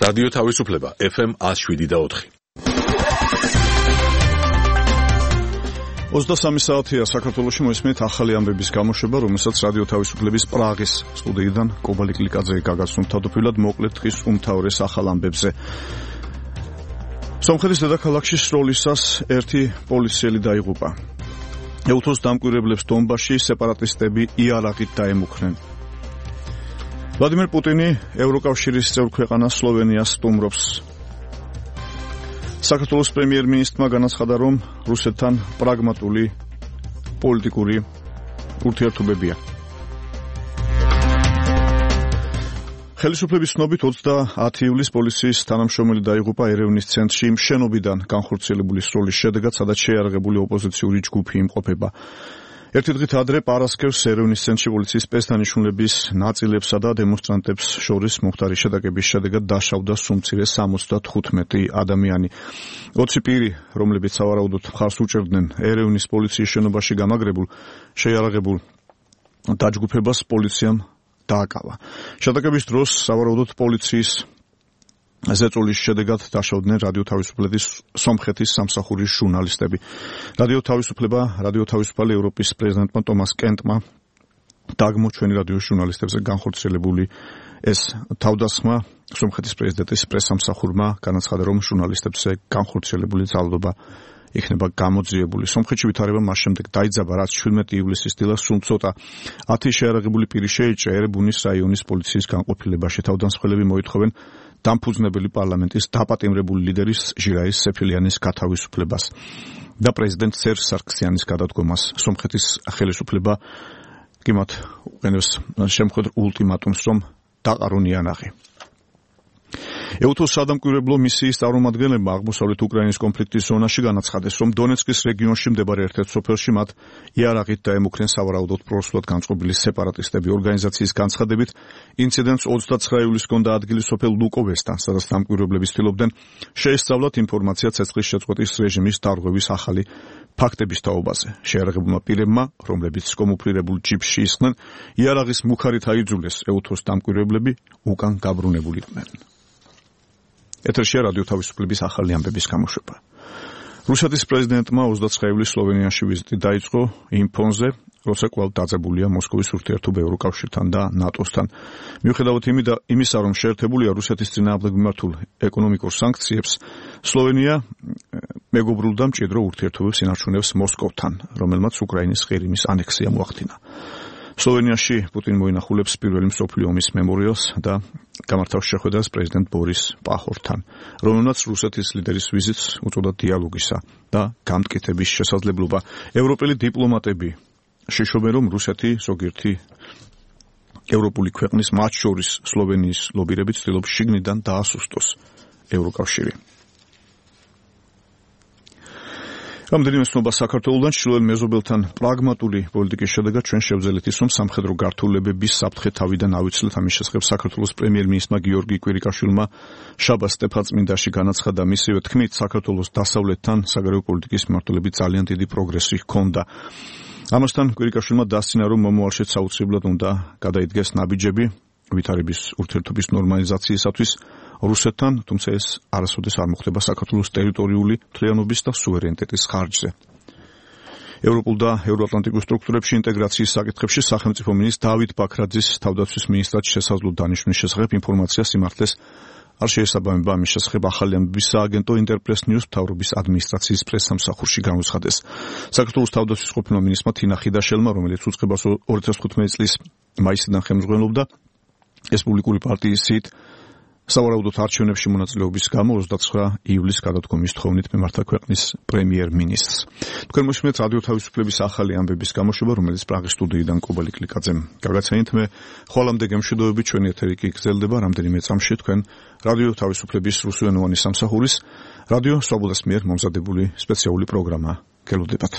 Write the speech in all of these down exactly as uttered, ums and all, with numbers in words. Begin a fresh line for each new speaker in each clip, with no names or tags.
რადიო თავისუფლება ეფ ემ one oh seven და four.
ოცდასამი საათია საქართველოში მოისმენთ ახალი ამბების გამოშვება, რომელსაც რადიო თავისუფლების პრაღის სტუდიიდან კობალი კლიკაძე გაგაცნობთ თავდაპირველად მოკლედ დღის უმთავრეს ახალ ამბებზე. სომხეთის დედაქალაქში სროლისას ერთი პოლიციელი დაიღუპა. ეუთოს დამკვირვებლებს დონბასში სეპარატისტები იარაღით დაემუქრნენ. ვლადიმერ პუტინი ევროკავშირის წევრ ქვეყანა სლოვენიას სტუმრობს. საქართველოს პრემიერ-მინისტრმა განაცხადა, რომ რუსეთთან პრაგმატული პოლიტიკური ურთიერთობებია. ხელისუფლების ცნობით ოცდაათი ივლისს პოლიციის თანამშრომელი დაიღუპა ერევნის ცენტრში მშენობიდან განხორციელებული სროლის შედეგად, სადაც შეიარაღებული ოპოზიციური ჯგუფი იმყოფება. ერთი დღით ადრე პარასკევს ერევნის ცენტრში პოლიციის სპეცდანიშნულების ნაწილებსა და დემონსტრანტებს შორის მომხდარი შეტაკების შედეგად დაშავდა სუმცირე სამოცდათხუთმეტი ადამიანი. ოცი პირი, რომლებიც სავარაუდოდ მხარს უჭერდნენ ერევნის პოლიციის შენობაში გამაგრებულ შეიარაღებულ დაჯგუფებას, პოლიციამ დააკავა. შეტაკების დროს სავარაუდოდ პოლიციის ზეწოლის შედეგად დაშავდნენ რადიო თავისუფლების სომხეთის სამსახურის ჟურნალისტები. რადიო თავისუფლება, რადიო თავისუფალი ევროპის პრეზიდენტმა ტომას კენტმა დაგმოჩვენი რადიოს ჟურნალისტებზე განხორციელებული ეს თავდასხმა სომხეთის პრეზიდენტის პრესსამსახურმა განაცხადა, რომ ჟურნალისტებზე განხორციელებული ძალადობა იქნება გამოძიებული. სომხეთში ვითარება მას შემდეგ დაიძაბა, რაც შვიდმეტი ივლისის დილას სულ ცოტა ათი შეიარაღებული პირი შეიჭრა ერებუნის რაიონის პოლიციის განყოფილებაში. თავდამსხმელები მოითხოვენ დამფუძნებელი პარლამენტის დაპატიმრებული ლიდერის ჟირაის სეფილიანის გათავისუფლებას და პრეზიდენტ სერჟ სარქსიანის გადადგომას. სომხეთის ხელისუფლება კი მათ უყენებს შემხედრ ულტიმატუმს, რომ დაყარონ იანაღი. ეუთოს სადამკვირვებლო მისიის წარმომადგენლებმა აღმოსავლეთ უკრაინის კონფლიქტის ზონაში განაცხადეს, რომ დონეცკის რეგიონში მდებარე ერთ-ერთ სოფელში მათ იარაღით დაემუქრენ სავარაუდოდ პრორუსულად განწყობილი სეპარატისტები. ორგანიზაციის განცხადებით, ინციდენტს ოცდაცხრა ივლისს ჰქონდა ადგილი სოფელ ლუკოვესთან, სადაც დამკვირვებლები ცდილობდნენ შეესწავლათ ინფორმაცია ცეცხლის შეწყვეტის რეჟიმის დარღვევის ახალი ფაქტების თაობაზე. შეიარაღებულმა პირებმა, რომლებიც კომუფლირებულ ჯიპში ისხდნენ, იარაღის მუხარით აიძულეს ეუთოს დამკვირვებლები, უკან გაბრუნებულიყვნენ. ეთერშია რადიო თავისუფლების ახალი ამბების გამოშვება. რუსეთის პრეზიდენტმა ოცდაცხრა ივლისს სლოვენიაში ვიზიტი დაიწყო იმ ფონზე, როცა კვლავ დაძაბულია მოსკოვის ურთიერთობა ევროკავშირთან და ნატოსთან. მიუხედავად იმისა, რომ შეერთებულია რუსეთის წინააღმდეგ მიმართულ ეკონომიკურ სანქციებს, სლოვენია მეგობრულ და მჭიდრო ურთიერთობებს ინარჩუნებს მოსკოვთან, რომელმაც უკრაინის ყირიმის ანექსია მოახდინა. სლოვენიაში პუტინი მოინახულებს პირველი მსოფლიო ომის მემორიალს და გამართავს შეხვედრას პრეზიდენტ ბორის პაჰორთან, რომელმაც რუსეთის ლიდერის ვიზიტს უწოდა დიალოგისა და გამტკიცების შესაძლებლობა. ევროპელი დიპლომატები შეშობენ, რომ რუსეთი ზოგიერთი ევროპული ქვეყნის, მათ შორის სლოვენიის ლობირებით ცდილობს შიგნიდან დაასუსტოს ევროკავშირი. რამდენიმე ცნობა საქართველოდან ჩრდილოეთ მეზობელთან პრაგმატული პოლიტიკის შედეგად ჩვენ შევძელით ის, რომ სამხედრო გართულებების საფრთხე თავიდან ავიცილოთ. ამის შესახებ საქართველოს პრემიერ-მინისტრმა გიორგი კვირიკაშვილმა შაბათ სტეფანწმინდაში განაცხადა, მისივე თქმით, საქართველოს დასავლეთთან საგარეო პოლიტიკის მიმართულებით ძალიან დიდი პროგრესი ჰქონდა. ამასთან კვირიკაშვილმა დასცინა, რომ მომავალშიც საოცრებლად უნდა გადაიდგეს ნაბიჯები ვითარების ურთიერთობის ნორმალიზაციისათვის რუსეთთან, თუმცა ეს არასოდეს არ მოხდება საქართველოს ტერიტორიული მთლიანობის და სუვერენიტეტის ხარჯზე. ევროპულ და ევროატლანტიკურ სტრუქტურებში ინტეგრაციის საკითხებში სახელმწიფო მინისტრ დავით ბაქრაძის თავდაცვის მინისტრად შესაძლო დანიშვნის შესახებ ინფორმაცია სიმართლეს არ შეესაბამება. ამის შესახებ ახალი ამბების სააგენტო ინტერპრეს ნიუს მთავრობის ადმინისტრაციის პრესსამსახურში განუცხადეს. საქართველოს თავდაცვის ყოფილმა მინისტრმა თინა ხიდაშელმა, რომელიც უწყებას ორი ათას თხუთმეტი წლის მაისიდან ხელმძღვანელობდა რესპუბლიკური პარტიის სიით სავარაუდოდ არჩევნებში მონაწილეობის გამო ოცდაცხრა ივლისს გადადგომის თხოვნით მიმართა ქვეყნის პრემიერ-მინისტრს. თქვენ მოსმენთ რადიო თავისუფლების ახალი ამბების გამოშვება, რომელიც პრაღის სტუდიიდან კობალი კლიკაძემ გავგაცანით. მე ხოლამდე გემშვიდობებით, ჩვენი ეთერი კი გრძელდება რამდენიმე წამში თქვენ რადიო თავისუფლების რუსულენოვანი სამსახურის რადიო სვაბოდას მიერ მომზადებული სპეციალური პროგრამა გელოდებათ.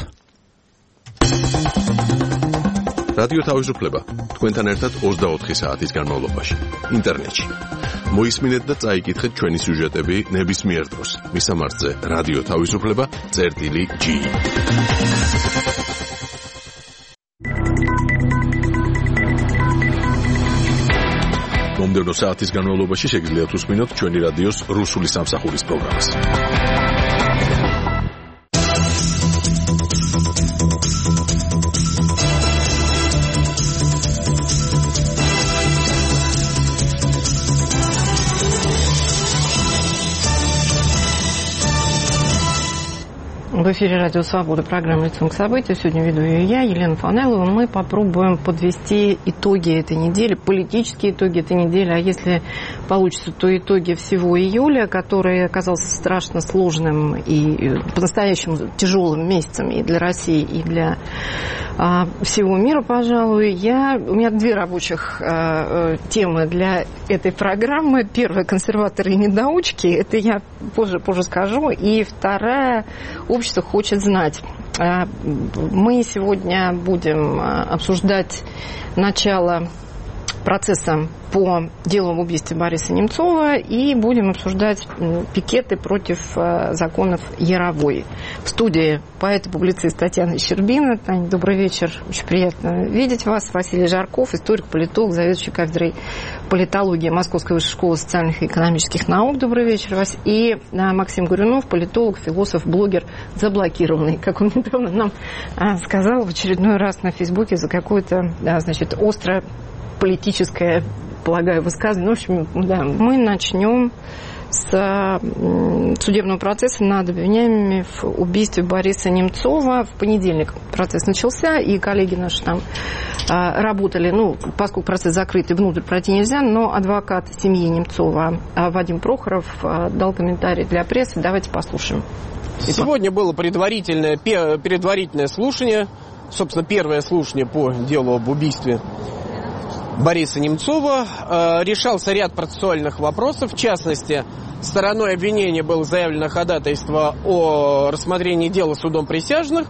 რადიო თავისუფლება თქვენთან ერთად ოცდაოთხი საათის განმავლობაში ინტერნეტში. მოისმინეთ და წაიკითხეთ ჩვენი სიუჟეტები ნებისმიერ დროს. მისამართზე რადიო თავისუფლება წერტილი ჯი. მომდევნო საათის განმავლობაში შეგიძლიათ უსმინოთ ჩვენი რადიოს რუსული სამსახურის პროგრამას.
В эфире Радио Свобода, программа «Лицом к событию». Сегодня веду ее я, Елена Фанелова. Мы попробуем подвести итоги этой недели, политические итоги этой недели, а если получится, то итоги всего июля, который оказался страшно сложным и по-настоящему тяжелым месяцем и для России, и для а, всего мира, пожалуй. Я, у меня две рабочих а, темы для этой программы. Первая — консерваторы и недоучки, это я позже, позже скажу. И вторая — общество хочет знать. Мы сегодня будем обсуждать начало процесса по делу об убийстве Бориса Немцова и будем обсуждать пикеты против законов Яровой. В студии поэт и публицист Татьяна Щербина. Таня, добрый вечер. Очень приятно видеть вас. Василий Жарков, историк-политолог, заведующий кафедрой политологии Московской высшей школы социальных и экономических наук. Добрый вечер, Вась. И Максим Горюнов, политолог, философ, блогер, заблокированный, как он недавно нам сказал в очередной раз на Фейсбуке за какое-то, значит, острое политическое, полагаю, высказывание. В общем, да, мы начнем с судебного процесса над обвиняемыми в убийстве Бориса Немцова. В понедельник процесс начался, и коллеги наши там работали, ну, поскольку процесс закрытый, внутрь пройти нельзя, но адвокат семьи Немцова Вадим Прохоров дал комментарий для прессы. Давайте послушаем.
Сегодня было предварительное, предварительное слушание, собственно, первое слушание по делу об убийстве Бориса Немцова. Решался ряд процессуальных вопросов. В частности, стороной обвинения было заявлено ходатайство о рассмотрении дела судом присяжных,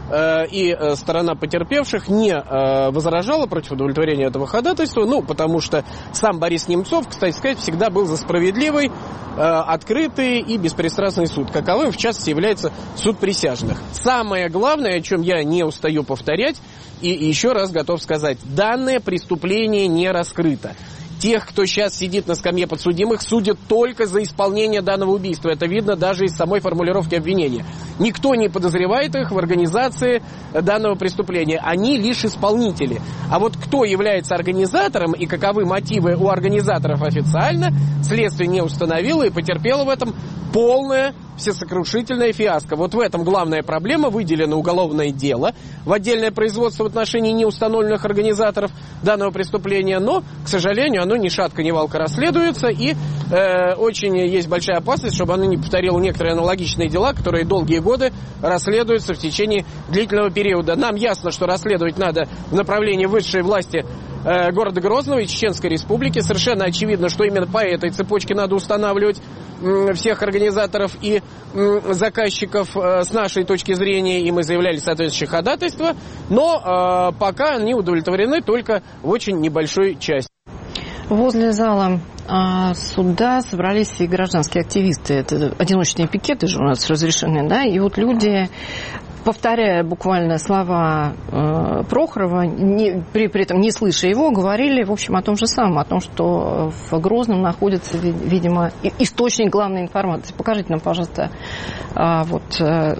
и сторона потерпевших не возражала против удовлетворения этого ходатайства, ну, потому что сам Борис Немцов, кстати сказать, всегда был за справедливый, открытый и беспристрастный суд, каковым, в частности, является суд присяжных. Самое главное, о чем я не устаю повторять, и еще раз готов сказать, данное преступление не раскрыто. Тех, кто сейчас сидит на скамье подсудимых, судят только за исполнение данного убийства. Это видно даже из самой формулировки обвинения. Никто не подозревает их в организации данного преступления. Они лишь исполнители. А вот кто является организатором и каковы мотивы у организаторов официально, следствие не установило и потерпело в этом полное всесокрушительная фиаско. Вот в этом главная проблема. Выделено уголовное дело в отдельное производство в отношении неустановленных организаторов данного преступления, но, к сожалению, оно ни шатко ни валко расследуется, и э, очень есть большая опасность, чтобы оно не повторило некоторые аналогичные дела, которые долгие годы расследуются в течение длительного периода. Нам ясно, что расследовать надо в направлении высшей власти э, города Грозного и Чеченской Республики. Совершенно очевидно, что именно по этой цепочке надо устанавливать э, всех организаторов и э, заказчиков э, с нашей точки зрения, и мы заявляли соответствующее ходатайство, но э, пока они удовлетворены только в очень небольшой части.
Возле зала а, суда собрались и гражданские активисты. Это одиночные пикеты же у нас разрешены, да, и вот люди, повторяя буквально слова э, Прохорова, не, при, при этом не слыша его, говорили, в общем, о том же самом, о том, что в Грозном находится, видимо, источник главной информации. Покажите нам, пожалуйста, э, вот, э,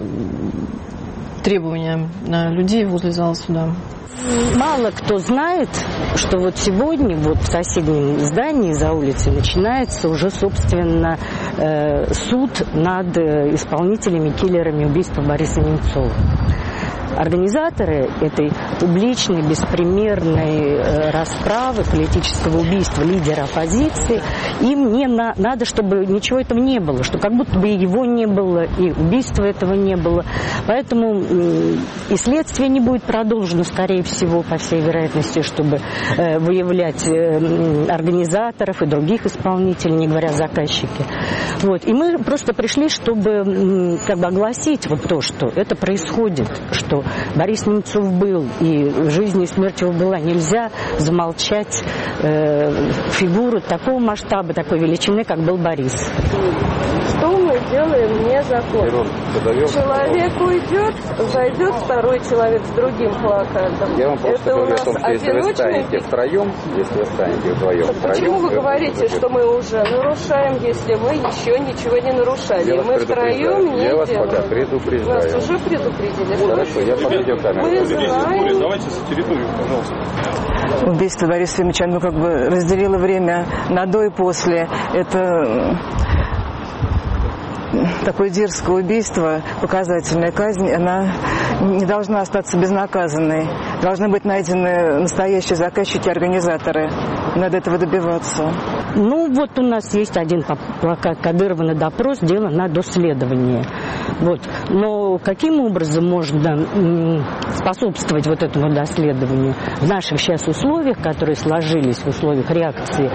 требования людей возле зала суда.
Мало кто знает, что вот сегодня вот в соседнем здании за улицей начинается уже, собственно, э, суд над исполнителями, киллерами убийства Бориса Немцова. Организаторы этой публичной, беспримерной э, расправы, политического убийства лидера оппозиции, им не на, надо, чтобы ничего этого не было, что как будто бы его не было, и убийства этого не было. Поэтому э, и следствие не будет продолжено, скорее всего, по всей вероятности, чтобы э, выявлять э, организаторов и других исполнителей, не говоря о заказчике. Вот. И мы просто пришли, чтобы э, как бы огласить вот то, что это происходит, что Борис Немцов был, и жизнь и смерть его была. Нельзя замолчать э, фигуру такого масштаба, такой величины, как был Борис.
Что мы делаем незаконно? Человек уйдет, зайдет второй человек с другим плакатом.
Я вам просто
Это у
говорю
нас
о том, что если вы станете втроем, если вы станете вдвоем,
так
втроем...
Почему вы говорите, что мы уже нарушаем, если мы еще ничего не нарушали?
Я
мы втроем не
Я вас
делаем.
пока предупреждаю.
Нас уже предупредили.
Хорошо, я под видеокамеру.
Мы знаем.
Давайте за территорию, пожалуйста.
Убийство Бориса Ефимовича, оно как бы разделило время на до и после. Это такое дерзкое убийство, показательная казнь, она не должна остаться безнаказанной. Должны быть найдены настоящие заказчики, организаторы. Надо этого добиваться.
Ну, вот у нас есть один плакат Кадырова на допрос, дело на доследование. Вот. Но каким образом можно способствовать вот этому доследованию в наших сейчас условиях, которые сложились в условиях реакции,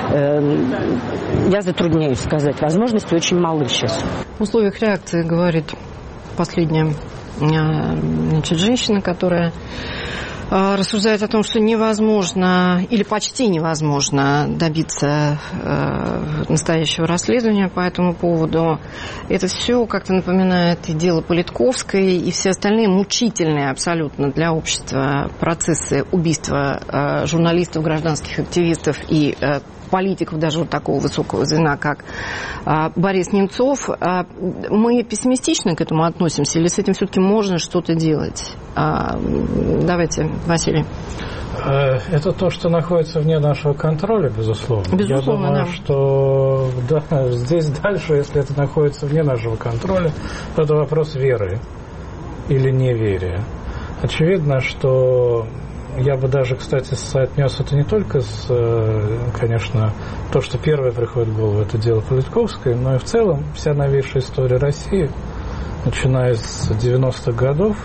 э, я затрудняюсь сказать. Возможности очень малы сейчас.
В условиях реакции, говорит последняя значит, женщина, которая рассуждает о том, что невозможно или почти невозможно добиться э, настоящего расследования по этому поводу. Это все как-то напоминает и дело Политковской, и все остальные мучительные абсолютно для общества процессы убийства э, журналистов, гражданских активистов и э, политиков даже вот такого высокого звена, как а, Борис Немцов. А, мы пессимистично к этому относимся или с этим все-таки можно что-то делать? А, давайте, Василий.
Это то, что находится вне нашего контроля, безусловно.
Безусловно,
Я думаю,
да.
что да, здесь дальше, если это находится вне нашего контроля, то это вопрос веры или неверия. Очевидно, что я бы даже, кстати, соотнес это не только с, конечно, то, что первое приходит в голову, это дело Политковской, но и в целом вся новейшая история России, начиная с девяностых годов,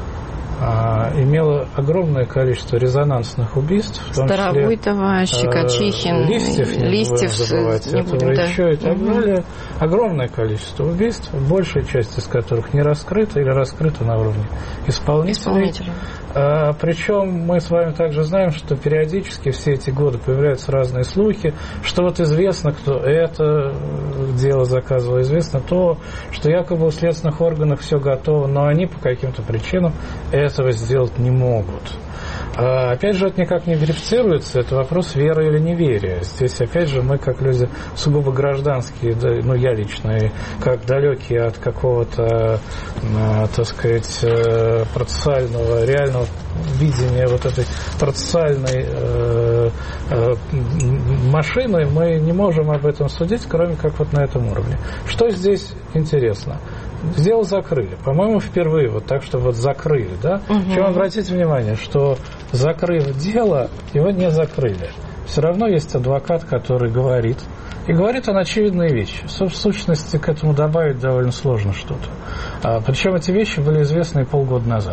имела огромное количество резонансных убийств, в том
Старовойтова,
числе
Щекочихин,
Листьев, не
Листьев,
будем забывать,
не
этого
будем, да.
еще и так
угу.
далее. Огромное количество убийств, большая часть из которых не раскрыта или раскрыта на уровне исполнителей.
Исполнителей.
А, причем мы с вами также знаем, что периодически все эти годы появляются разные слухи, что вот известно, кто это дело заказывал, известно то, что якобы у следственных органов все готово, но они по каким-то причинам этого сделать не могут. А, опять же, это никак не верифицируется, это вопрос веры или неверия. Здесь, опять же, мы, как люди сугубо гражданские, да, ну, я лично, и как далекие от какого-то, а, так сказать, процессуального, реального видения вот этой процессуальной э, э, машины, мы не можем об этом судить, кроме как вот на этом уровне. Что здесь интересно? Дело закрыли. По-моему, впервые вот так, что вот закрыли, да?
Угу.
Причем обратите внимание, что закрыв дело, его не закрыли. Все равно есть адвокат, который говорит, и говорит он очевидные вещи. В сущности, к этому добавить довольно сложно что-то. А, причем эти вещи были известны полгода назад.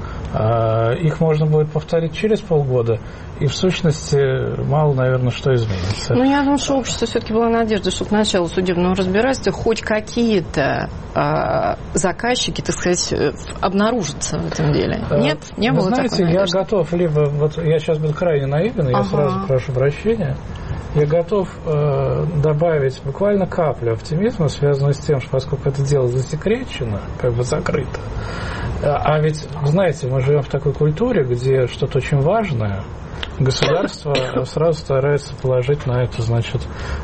А, их можно будет повторить через полгода, и в сущности мало, наверное, что изменится.
Ну, я думаю, что общество все-таки была надежда, что к началу судебного разбирательства хоть какие-то э, заказчики, так сказать, обнаружатся в этом деле. А, Нет? Не
вы
было
знаете,
такой
я
надежды?
готов, либо, вот я сейчас буду крайне наивен, я
ага.
сразу прошу прощения, я готов э, добавить буквально каплю оптимизма, связанную с тем, что поскольку это дело засекречено, как бы закрыто, а ведь, знаете, мы живем в такой культуре, где что-то очень важное, государство сразу старается положить на это, значит,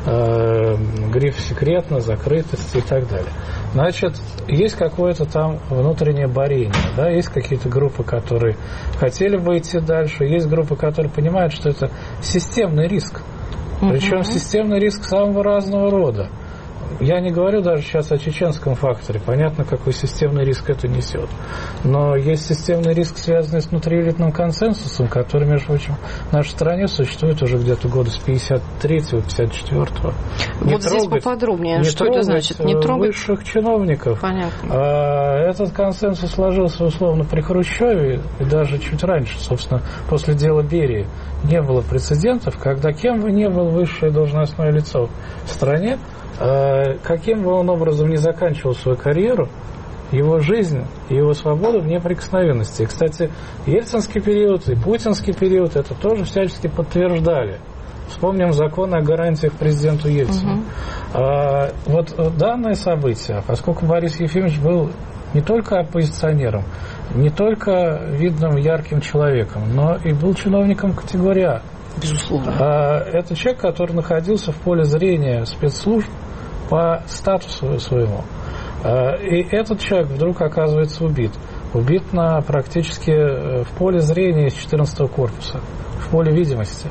э, гриф секретно, закрытости и так далее. Значит, есть какое-то там внутреннее борение, да, есть какие-то группы, которые хотели бы идти дальше, есть группы, которые понимают, что это системный риск. Причем uh-huh. системный риск самого разного рода. Я не говорю даже сейчас о чеченском факторе. Понятно, какой системный риск это несет. Но есть системный риск, связанный с внутриэлитным консенсусом, который, между прочим, в нашей стране существует уже где-то года с пятьдесят третьего — пятьдесят четвёртого.
Вот здесь поподробнее, не что это значит? Не трогать
высших чиновников.
Понятно.
А, этот консенсус сложился условно при Хрущеве и даже чуть раньше, собственно, после дела Берии. Не было прецедентов, когда кем бы ни было высшее должностное лицо в стране, каким бы он образом ни заканчивал свою карьеру, его жизнь и его свободу в неприкосновенности. И, кстати, ельцинский период и путинский период это тоже всячески подтверждали. Вспомним закон о гарантиях президенту Ельцину. Угу. А, вот данное событие, поскольку Борис Ефимович был не только оппозиционером, не только видным ярким человеком, но и был чиновником категории А.
Безусловно.
А, это человек, который находился в поле зрения спецслужб по статусу своему. А, и этот человек вдруг оказывается убит. Убит на практически в поле зрения из четырнадцатого корпуса, в поле видимости.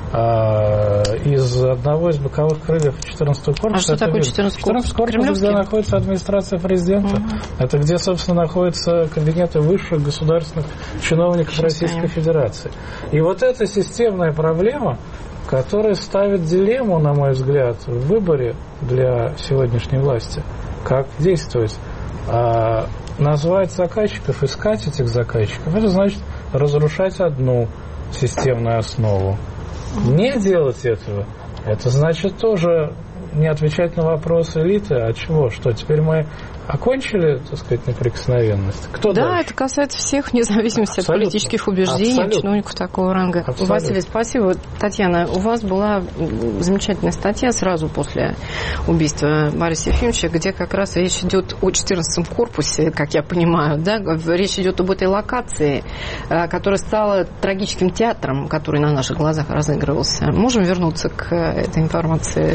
Из одного из боковых крыльев четырнадцатого корпуса.
А что такое четырнадцатый корпус?
четырнадцатый корпус, где находится администрация президента. Угу. Это где, собственно, находятся кабинеты высших государственных чиновников Сейчас Российской понятно. Федерации. И вот эта системная проблема, которая ставит дилемму, на мой взгляд, в выборе для сегодняшней власти, как действовать. А назвать заказчиков, искать этих заказчиков, это значит разрушать одну системную основу. Не делать этого, это значит тоже не отвечать на вопросы элиты, а чего, что теперь мы окончили, так сказать, неприкосновенность? Кто
да,
дальше?
Это касается всех, вне зависимости Абсолютно. От политических убеждений, Абсолютно. Чиновников такого ранга. Абсолютно. Василий, спасибо. Татьяна, у вас была замечательная статья сразу после убийства Бориса Ефимовича, где как раз речь идет о четырнадцатом корпусе, как я понимаю, да, речь идет об этой локации, которая стала трагическим театром, который на наших глазах разыгрывался. Можем вернуться к этой информации?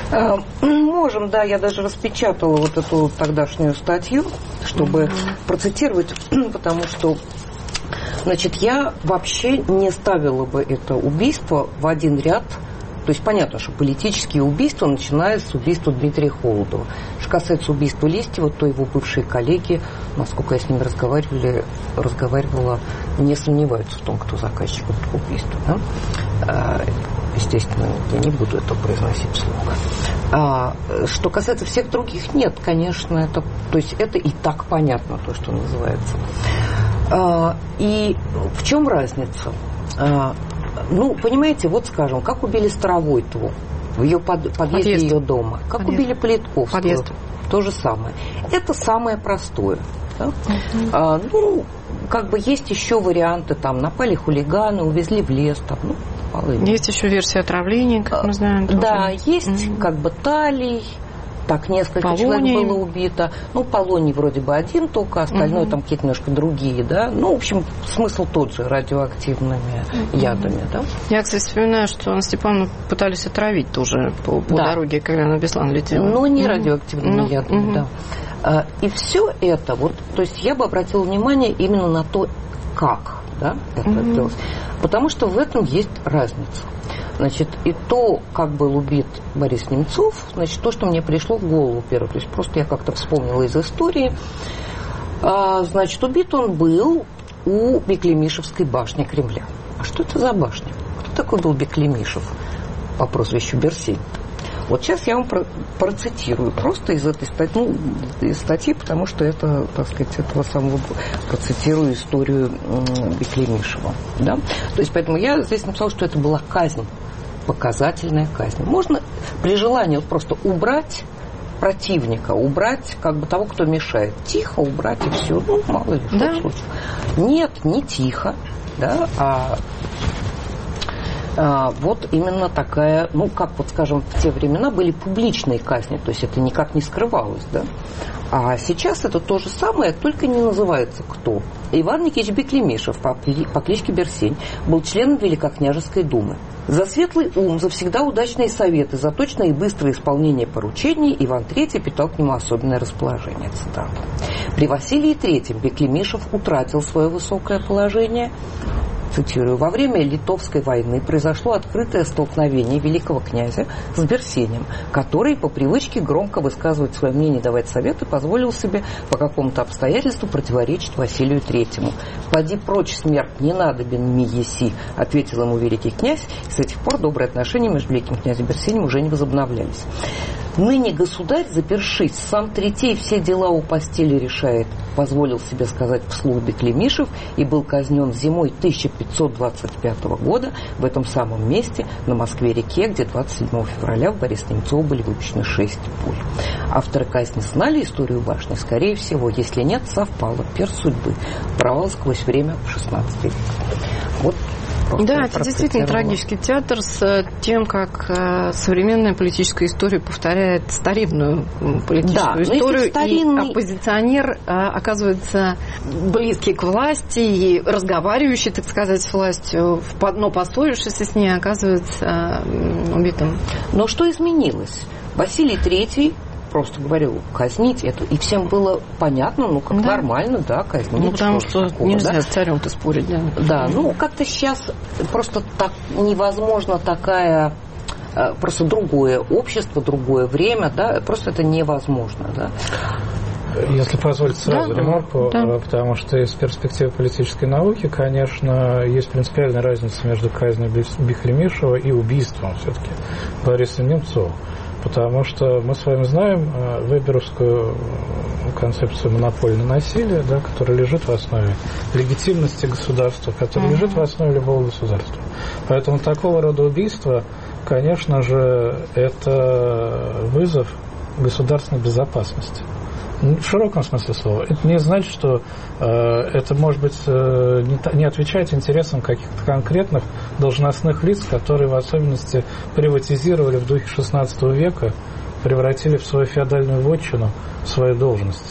Можем, да, я даже распечатала вот эту тогдашнюю статью, чтобы mm-hmm. процитировать, потому что, значит, я вообще не ставила бы это убийство в один ряд. То есть понятно, что политические убийства, начиная с убийства Дмитрия Холодова. Что касается убийства Листьева, то его бывшие коллеги, насколько я с ними разговаривали, разговаривала, не сомневаются в том, кто заказчик этого убийства. Да? Естественно, я не буду это произносить вслух. А, что касается всех других, нет, конечно, это, то есть это и так понятно, то, что называется. А, и в чем разница? А, ну, понимаете, вот скажем, как убили Старовойтову в ее под, подъезде Подъезд. Ее дома, как Подъезд. Убили Политковскую, Подъезд. То же самое. Это самое простое. Да? Uh-huh. А, ну, как бы есть еще варианты, там, напали хулиганы, увезли в лес, там, ну,
есть еще версия отравления, как мы знаем. Тоже.
Да, есть mm-hmm. как бы талий, так несколько Полоний. Человек было убито. Ну, Полоний вроде бы один только, остальное mm-hmm. там какие-то немножко другие, да. Ну, в общем, смысл тот же, радиоактивными mm-hmm. ядами, да.
Я, кстати, вспоминаю, что Анну Степановну пытались отравить тоже по, по да. дороге, когда на Беслан летела.
Но не mm-hmm. радиоактивными mm-hmm. ядами, mm-hmm. да. И все это, вот, то есть я бы обратила внимание именно на то, как, да, это mm-hmm. делалось. Потому что в этом есть разница. Значит, и то, как был убит Борис Немцов, значит, то, что мне пришло в голову первое, то есть просто я как-то вспомнила из истории, а, значит, убит он был у Беклемишевской башни Кремля. А что это за башня? Кто такой был Беклемишев по прозвищу Берсень? Вот сейчас я вам про- процитирую просто из этой статьи, ну, из статьи, потому что это, так сказать, этого самого процитирую историю э, Беклемишева. Да? То есть, поэтому я здесь написала, что это была казнь, показательная казнь. Можно при желании вот просто убрать противника, убрать как бы того, кто мешает. Тихо убрать и все. Ну, мало ли, что да. случае. Нет, не тихо, да, а... А, вот именно такая, ну, как вот, скажем, в те времена были публичные казни, то есть это никак не скрывалось, да. А сейчас это то же самое, только не называется кто. Иван Никитич Беклемишев по, по кличке Берсень был членом Великокняжеской думы. За светлый ум, за всегда удачные советы, за точное и быстрое исполнение поручений Иван Третий питал к нему особенное расположение. Цитата. При Василии Третьем Беклемишев утратил свое высокое положение. Цитирую, во время Литовской войны произошло открытое столкновение великого князя с Берсенем, который по привычке громко высказывать свое мнение, давать советы, позволил себе по какому-то обстоятельству противоречить Василию Третьему. «Поди прочь, смерть, не надобен ми еси», — ответил ему великий князь, и с этих пор добрые отношения между великим князем и Берсенем уже не возобновлялись. Ныне государь, запершись, сам третей все дела у постели решает, позволил себе сказать вслух Беклемишев и был казнен зимой тысяча пятьсот двадцать пятого года в этом самом месте на Москве-реке, где двадцать седьмого февраля в Бориса Немцова были выпущены шесть пуль. Авторы казни знали историю башни? Скорее всего, если нет, совпало. Перст судьбы. Провал сквозь время в шестнадцатый век. Вот.
Да, это действительно трагический театр с тем, как э, современная политическая история повторяет старинную политическую да, историю. Старинный... И оппозиционер э, оказывается близкий к власти и разговаривающий, так сказать, с властью, но поссорившийся с ней, оказывается э, убитым.
Но что изменилось? Василий Третий просто говорил, казнить это. И всем было понятно, ну, как да. нормально, да, казнить.
Ну, потому что,
такого,
нельзя
да?
с царем-то спорить, да.
Да, ну, как-то сейчас просто так невозможно такая... Просто другое общество, другое время, да, просто это невозможно, да.
Если позволить сразу да, ремарку, да. потому что из перспективы политической науки, конечно, есть принципиальная разница между казнью Беклемишева и убийством все-таки Бориса Немцова. Потому что мы с вами знаем веберовскую концепцию монопольного насилия, да, которая лежит в основе легитимности государства, которая mm-hmm. лежит в основе любого государства. Поэтому такого рода убийство, конечно же, это вызов государственной безопасности. В широком смысле слова. Это не значит, что э, это, может быть, э, не, не отвечает интересам каких-то конкретных должностных лиц, которые в особенности приватизировали в духе шестнадцатого века, превратили в свою феодальную вотчину свои должности.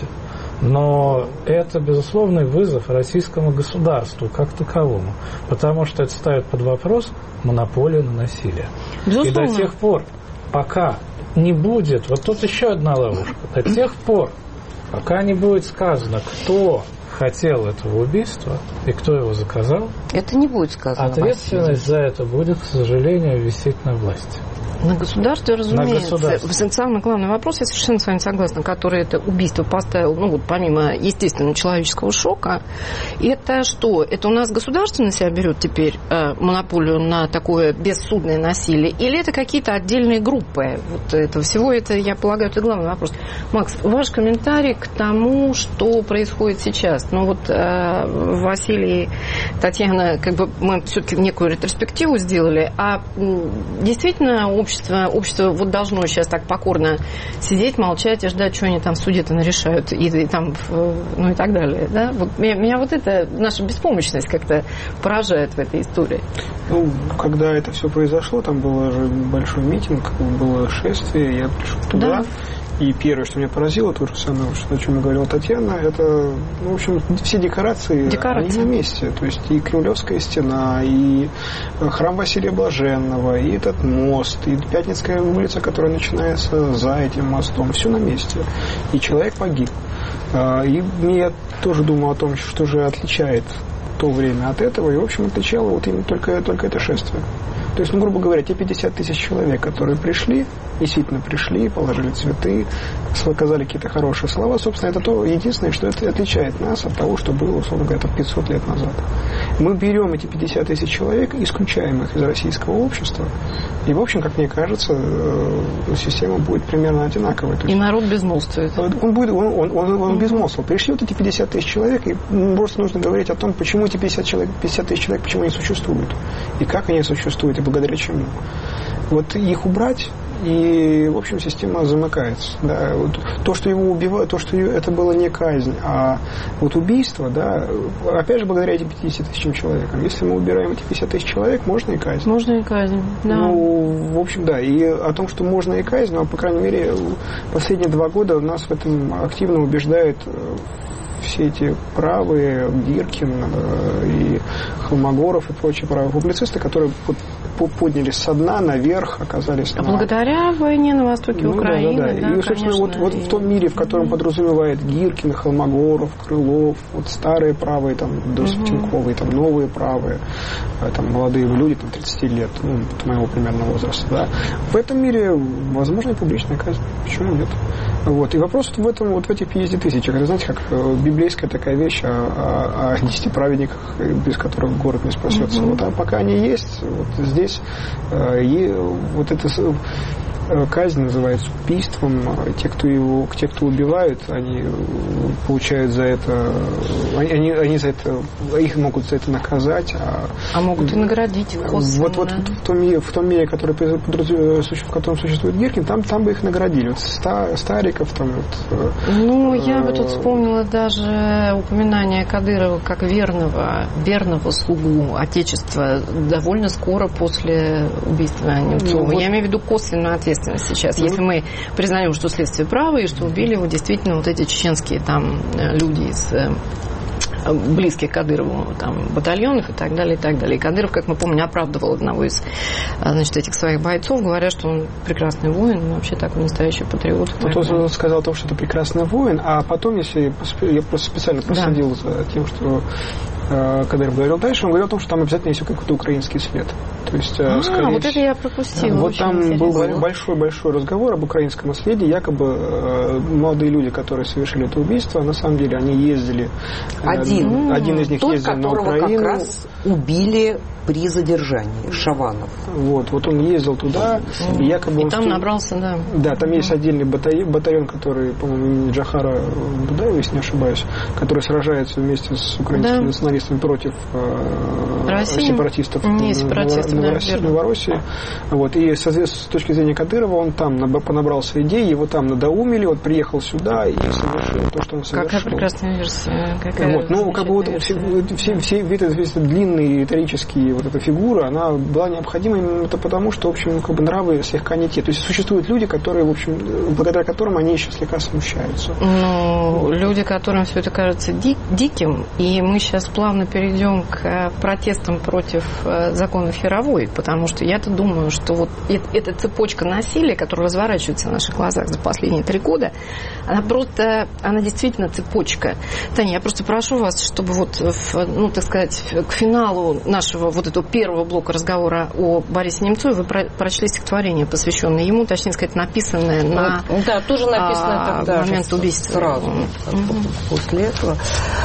Но это, безусловный вызов российскому государству как таковому, потому что это ставит под вопрос монополию на насилие. Безусловно. И до тех пор, пока не будет, вот тут еще одна ловушка, до тех пор, пока не будет сказано, кто хотел этого убийства и кто его заказал,
это не будет сказано.
Ответственность за это будет, к сожалению, висеть на власти.
На государстве, разумеется.
На государстве.
Самый главный вопрос, я совершенно с вами согласна, который это убийство поставил, ну вот помимо, естественно, человеческого шока, это что? Это у нас государство на себя берет теперь э, монополию на такое бессудное насилие? Или это какие-то отдельные группы? Вот этого всего, это, я полагаю, это главный вопрос. Макс, ваш комментарий к тому, что происходит сейчас. Ну вот э, Василий, Татьяна, как бы мы все-таки некую ретроспективу сделали, а действительно общество, общество вот должно сейчас так покорно сидеть, молчать и ждать, что они там в суде-то нарешают, и, и там, ну и так далее. Да? Вот меня, меня вот это, наша беспомощность как-то поражает в этой истории.
Ну, когда это все произошло, там был же большой митинг, было шествие, я пришел туда. Да. И первое, что меня поразило, то же самое, что, о чем говорила Татьяна, это, ну, в общем, все декорации, декорации. Они на месте. То есть и Кремлевская стена, и храм Василия Блаженного, и этот мост, и Пятницкая улица, которая начинается за этим мостом. Все на месте. И человек погиб. И я тоже думал о том, что же отличает то время от этого. И, в общем, отличало вот именно только, только это шествие. То есть, ну, грубо говоря, те пятьдесят тысяч человек, которые пришли, действительно пришли, положили цветы, сказали какие-то хорошие слова, собственно, это то единственное, что это отличает нас от того, что было, условно говоря, пятьсот лет назад. Мы берем эти пятьдесят тысяч человек, исключаем их из российского общества, и, в общем, как мне кажется, система будет примерно одинаковой.
И народ безмолвствует.
Он будет, он, он, он, он безмолвствовал. Пришли вот эти пятьдесят тысяч человек, и просто нужно говорить о том, почему эти пятьдесят тысяч человек, почему они существуют, и как они существуют, и благодаря чему. Вот их убрать, и, в общем, система замыкается. Да. Вот то, что его убивают, то, что это было не казнь, а вот убийство, да, опять же, благодаря этим пятидесяти тысячам человекам. Если мы убираем эти пятьдесят тысяч человек, можно и казнь.
Можно и казнь, да.
Ну, в общем, да. И о том, что можно и казнь, но, по крайней мере, последние два года нас в этом активно убеждает все эти правые, Гиркин и Холмогоров и прочие правые публицисты, которые поднялись со дна наверх, оказались на...
Благодаря войне на востоке ну, Украины.
Да, да, да.
Да,
и, собственно, вот, вот в том мире, в котором подразумевает Гиркин, Холмогоров, Крылов, вот старые правые, там, Досутенковые, там, новые правые, там, молодые люди, там, тридцати лет, ну, моего примерно возраста, да. В этом мире возможна и публичная казнь. Почему нет? Вот. И вопрос в этом, вот в этих пятидесяти тысячах. Это, знаете, как библейская такая вещь о, о, о десяти праведниках, без которых город не спасется. Mm-hmm. Вот, а пока они есть, вот здесь э, и, вот это казнь называется убийством. Те, кто его, те, кто убивают, они получают за это, они, они за это, их могут за это наказать. А,
а могут и наградить косвенно.
Вот, вот в том мире, в том мире, который, в котором существует Гиркин, там, там бы их наградили. Вот Стариков там. Вот,
ну, я бы тут вспомнила даже упоминание Кадырова как верного, верного слугу Отечества довольно скоро после убийства Немцова. Ну, вот. Я имею в виду косвенную ответственность сейчас. Если мы признаем, что следствие право, и что убили его действительно вот эти чеченские там люди из близких к Кадырову там, батальонов и так далее, и так далее. И Кадыров, как мы помним, оправдывал одного из значит, этих своих бойцов, говоря, что он прекрасный воин, вообще такой настоящий патриот.
Вот он сказал то, что это прекрасный воин, а потом, если я просто специально проследил да. за тем, что Кадыров говорил дальше, он говорил о том, что там обязательно есть какой-то украинский след. То есть,
а, скорее, вот это я пропустила.
Вот там был большой-большой разговор об украинском следе. Якобы молодые люди, которые совершили это убийство, на самом деле они ездили.
Один.
Один из них
Тот,
ездил на Украину.
Которого как раз убили при задержании, Шаванов.
Вот, вот он ездил туда, mm. и якобы...
И
он
там
в...
набрался, да.
Да, там mm. есть отдельный батальон, батальон, который, по-моему, имени Джахара Дудаева, если не ошибаюсь, который сражается вместе с украинскими да. националистами против э, сепаратистов
не, сепаратистов,
в Новороссии. Да, Новороссии. Вот, и, соответственно, с точки зрения Кадырова, он там понабрался идей, его там надоумили, вот приехал сюда и совершил то, что он совершил.
Какая прекрасная версия. Какая
вот, ну, как бы вот все, все, все, весь этот длинный риторический вот эта фигура, она была необходима именно это потому, что, в общем, как бы нравы слегка не те. То есть существуют люди, которые, в общем, благодаря которым они еще слегка смущаются.
Ну, люди, которым все это кажется ди- диким, и мы сейчас плавно перейдем к протестам против законов Яровой, потому что я-то думаю, что вот эта цепочка насилия, которая разворачивается в наших глазах за последние три года, она просто, она действительно цепочка. Таня, я просто прошу вас, чтобы вот, в, ну, так сказать, к финалу нашего вот этого первого блока разговора о Борисе Немцове вы про- прочли стихотворение, посвященное ему, точнее сказать, написанное на
да, тоже написанное
а,
тогда
момент убийства.
Сразу mm-hmm. после этого.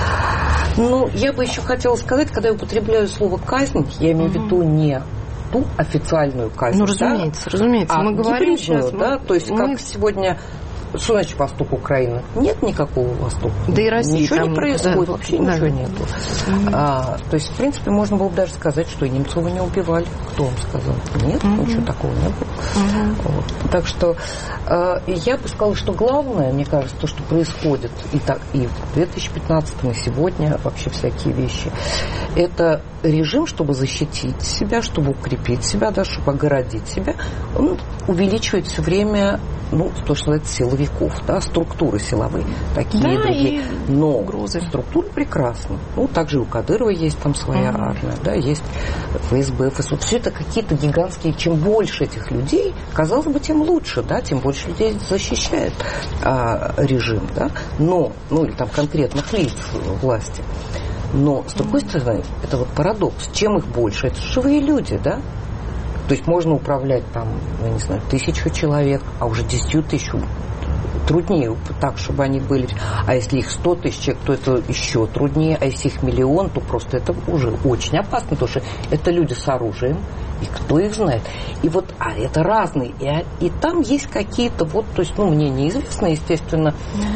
Ну, я бы еще хотела сказать, когда я употребляю слово «казнь», я имею в mm-hmm. виду не ту официальную казнь,
ну, разумеется,
да,
разумеется.
А
мы говорим сейчас,
да,
мы,
то есть
мы...
как сегодня... Что значит восток Украины? Нет никакого востока.
Да и Россия
ничего
там,
не происходит,
да,
вообще
да.
ничего нету. Mm-hmm. А, то есть, в принципе, можно было бы даже сказать, что и Немцова не убивали. Кто вам сказал? Нет, mm-hmm. ничего такого не было. Mm-hmm. Вот. Так что э, я бы сказала, что главное, мне кажется, то, что происходит и, так, и в две тысячи пятнадцатом, и сегодня вообще всякие вещи, это режим, чтобы защитить себя, чтобы укрепить себя, да, чтобы огородить себя, он увеличивает все время, ну, то, что называется, силовиков, да, структуры силовые, такие
да,
и другие.
И
но
угрозы.
Структура прекрасна. Ну, также и у Кадырова есть там своя mm-hmm. армия, да, есть ФСБ, ФСУ. Все это какие-то гигантские, чем больше этих людей, казалось бы, тем лучше, да, тем больше людей защищает а, режим, да, но, ну, или там конкретных лиц власти. Но, с другой стороны, это вот парадокс. Чем их больше? Это живые люди, да? То есть можно управлять там, я не знаю, тысячу человек, а уже десятью тысячу труднее так, чтобы они были. А если их сто тысяч человек, то это еще труднее. А если их миллион, то просто это уже очень опасно, потому что это люди с оружием, и кто их знает. И вот, а это разные. И, и там есть какие-то, вот, то есть, ну, мне неизвестно, естественно,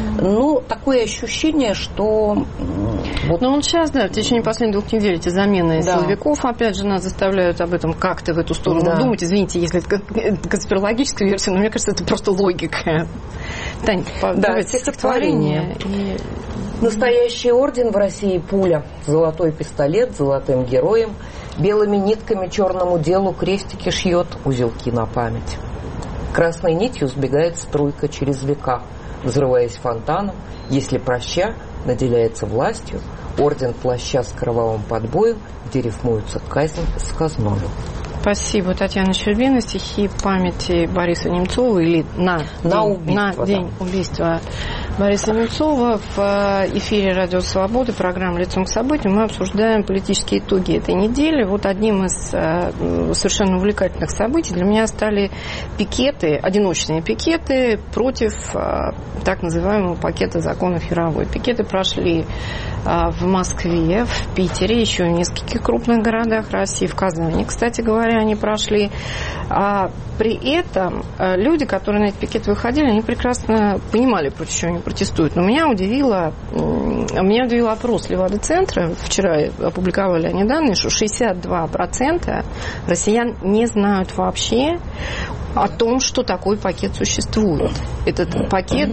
но такое ощущение, что...
Вот, но он сейчас, да, в течение последних двух недель эти замены да. силовиков, опять же, нас заставляют об этом как-то в эту сторону да. думать. Извините, если это конспирологическая версия, но мне кажется, это просто логика. Тань,
да, стихотворение. И... Настоящий орден в России пуля, золотой пистолет с золотым героем, белыми нитками черному делу крестики шьет, узелки на память. Красной нитью сбегает струйка через века, взрываясь фонтаном, если проща наделяется властью, орден плаща с кровавым подбоем, где рифмуется казнь с казною.
Спасибо, Татьяна Щербина. Стихи памяти Бориса Немцова или на,
на,
день,
убийство,
на
да.
день убийства Бориса Немцова. В эфире Радио Свободы, программа «Лицом к событию», мы обсуждаем политические итоги этой недели. Вот одним из совершенно увлекательных событий для меня стали пикеты, одиночные пикеты против так называемого пакета законов Яровой. Пикеты прошли в Москве, в Питере, еще в нескольких крупных городах России, в Казани, кстати говоря, они прошли. А при этом люди, которые на этот пикет выходили, они прекрасно понимали, против чего они протестуют. Но меня удивило, меня удивил опрос Левада-центра. Вчера опубликовали они данные, что шестьдесят два процента россиян не знают вообще о том, что такой пакет существует. Этот пакет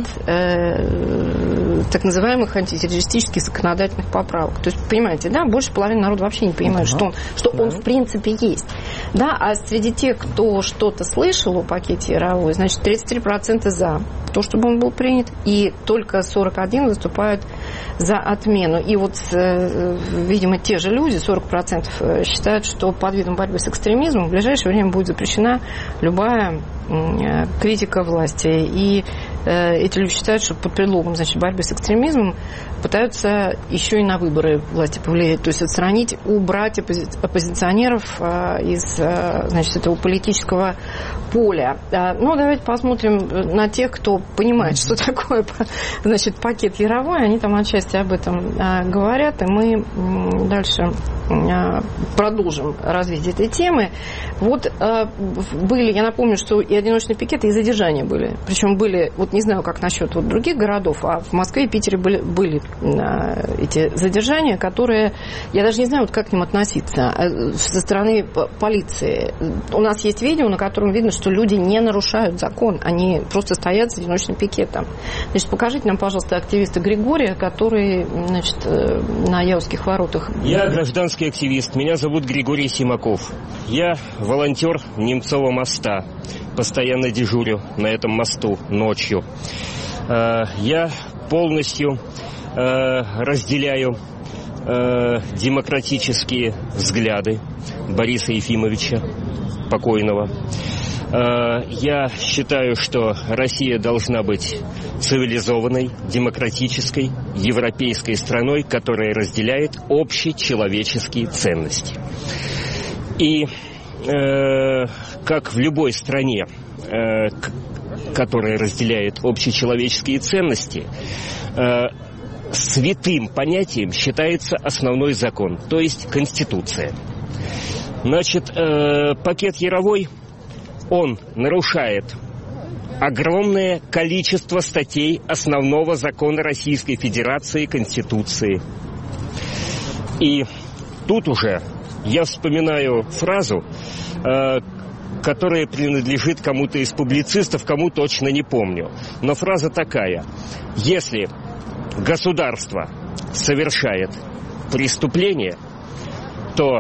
э, так называемых антитеррористических законодательных поправок. То есть, понимаете, да, больше половины народа вообще не понимает, uh-huh. что, он, что он в принципе есть. Да, а среди тех, кто что-то слышал о пакете Яровой, значит, тридцать три процента за то, чтобы он был принят, и только сорок один процент выступают за отмену. И вот, э, видимо, те же люди, сорок процентов, считают, что под видом борьбы с экстремизмом в ближайшее время будет запрещена любая критика власти. И э, эти люди считают, что под предлогом, значит, борьбы с экстремизмом пытаются еще и на выборы власти повлиять. То есть отстранить, убрать оппози- оппозиционеров э, из э, значит, этого политического поля. А, ну, давайте посмотрим на тех, кто понимает, что такое, значит, пакет Яровой. Они там отчасти об этом а, говорят, и мы м, дальше а, продолжим развитие этой темы. Вот а, были, я напомню, что и одиночные пикеты, и задержания были. Причем были, вот не знаю, как насчет вот других городов, а в Москве и Питере были, были а, эти задержания, которые, я даже не знаю, вот как к ним относиться. Со стороны полиции. У нас есть видео, на котором видно, что люди не нарушают закон, они просто стоят с одиночным пикетом. Значит, покажите нам, пожалуйста, активиста Григория, который, значит, на Яузских воротах.
Я гражданский активист, меня зовут Григорий Симаков. Я волонтер Немцова моста, постоянно дежурю на этом мосту ночью. Я полностью разделяю демократические взгляды Бориса Ефимовича, покойного. Я считаю, что Россия должна быть цивилизованной, демократической, европейской страной, которая разделяет общечеловеческие ценности. И э, как в любой стране, э, которая разделяет общечеловеческие ценности, э, святым понятием считается основной закон, то есть Конституция. Значит, э, пакет Яровой, он нарушает огромное количество статей основного закона Российской Федерации, Конституции. И тут уже я вспоминаю фразу, э, которая принадлежит кому-то из публицистов, кому точно не помню. Но фраза такая: если государство совершает преступление, то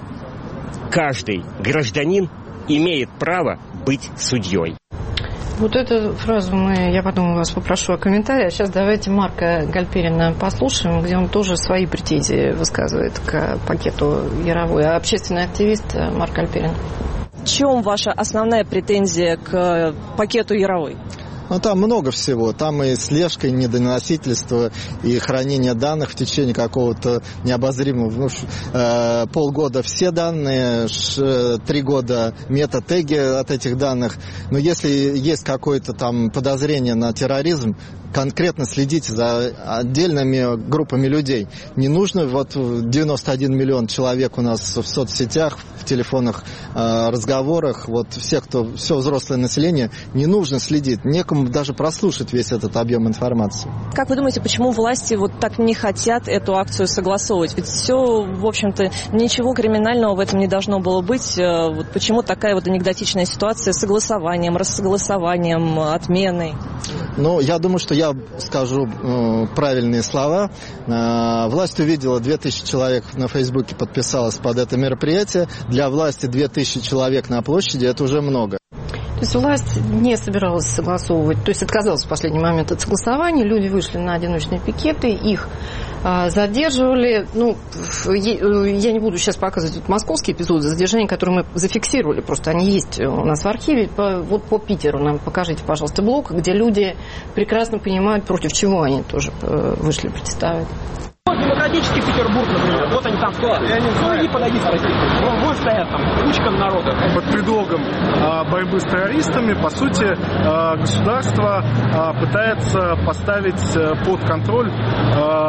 каждый гражданин имеет право быть судьей.
Вот эту фразу мы, я потом вас попрошу о комментарии. А сейчас давайте Марка Гальперина послушаем, где он тоже свои претензии высказывает к пакету Яровой. А общественный активист Марк Гальперин.
В чем ваша основная претензия к пакету Яровой?
Ну, там много всего. Там и слежка, и недоносительство, и хранение данных в течение какого-то необозримого... Ну, э, полгода все данные, ш, три года метатеги от этих данных. Но если есть какое-то там подозрение на терроризм, конкретно следите за отдельными группами людей. Не нужно, вот девяносто один миллион человек у нас в соцсетях, в телефонных э, разговорах, вот все, кто, все взрослое население, не нужно следить. Некому даже прослушать весь этот объем информации.
Как вы думаете, почему власти вот так не хотят эту акцию согласовывать? Ведь все, в общем-то, ничего криминального в этом не должно было быть. Вот почему такая вот анекдотичная ситуация с согласованием, рассогласованием, отменой?
Ну, я думаю, что я скажу э, правильные слова. Э, власть увидела, две тысячи человек на Фейсбуке подписалось под это мероприятие. Для власти две тысячи человек на площади – это уже много.
То есть власть не собиралась согласовывать, то есть отказалась в последний момент от согласования, люди вышли на одиночные пикеты, их а, задерживали. Ну, я не буду сейчас показывать вот московские эпизоды задержания, которые мы зафиксировали, просто они есть у нас в архиве. По, вот по Питеру нам покажите, пожалуйста, блок, где люди прекрасно понимают, против чего они тоже вышли протестовать.
Демократический Петербург, например, вот они там стоят. Ну, иди подойди, спроси. Вот стоят там, кучка народа.
Под предлогом а, борьбы с террористами, по сути, а, государство а, пытается поставить под контроль а,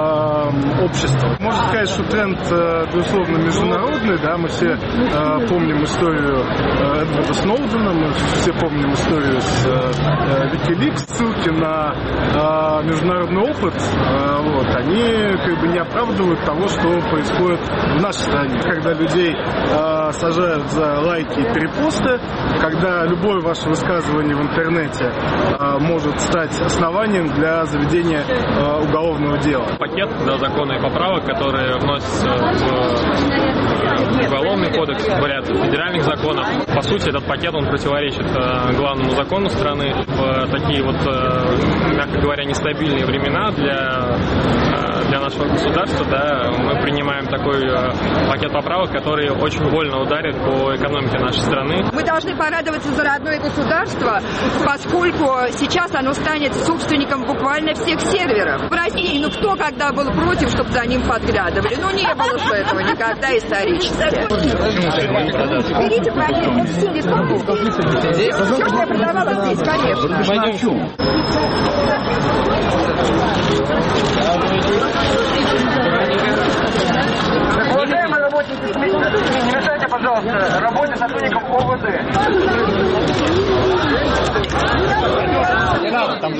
э, общества. Можно сказать, что тренд, э, безусловно, международный. Да? Мы все э, помним историю э, Эдварда Сноудена, мы все помним историю с э, Wikileaks, ссылки на э, международный опыт, э, вот, они как бы не оправдывают того, что происходит в нашей стране. Когда людей э, сажают за лайки и перепосты, когда любое ваше высказывание в интернете э, может стать основанием для заведения э, уголовного дела.
Пакет да, закона и поправок, которые вносятся в уголовный кодекс, в ряд федеральных законов. По сути, этот пакет он противоречит э, главному закону страны. В такие вот, э, мягко говоря, нестабильные времена для, э, для нашего государства, да, мы принимаем такой э, пакет поправок, который очень больно ударит по экономике нашей страны.
Мы должны порадоваться за родное государство, поскольку сейчас оно станет собственником буквально всех серверов. В России, ну кто когда был против, чтобы за ним подглядывали? Ну не было же этого никогда исторически. Берите пакет в силе сумку. Здесь? Я продавала здесь, конечно.
Уважаемые работники СМИ, не мешайте, пожалуйста, работе сотрудников ОВД. Не надо, там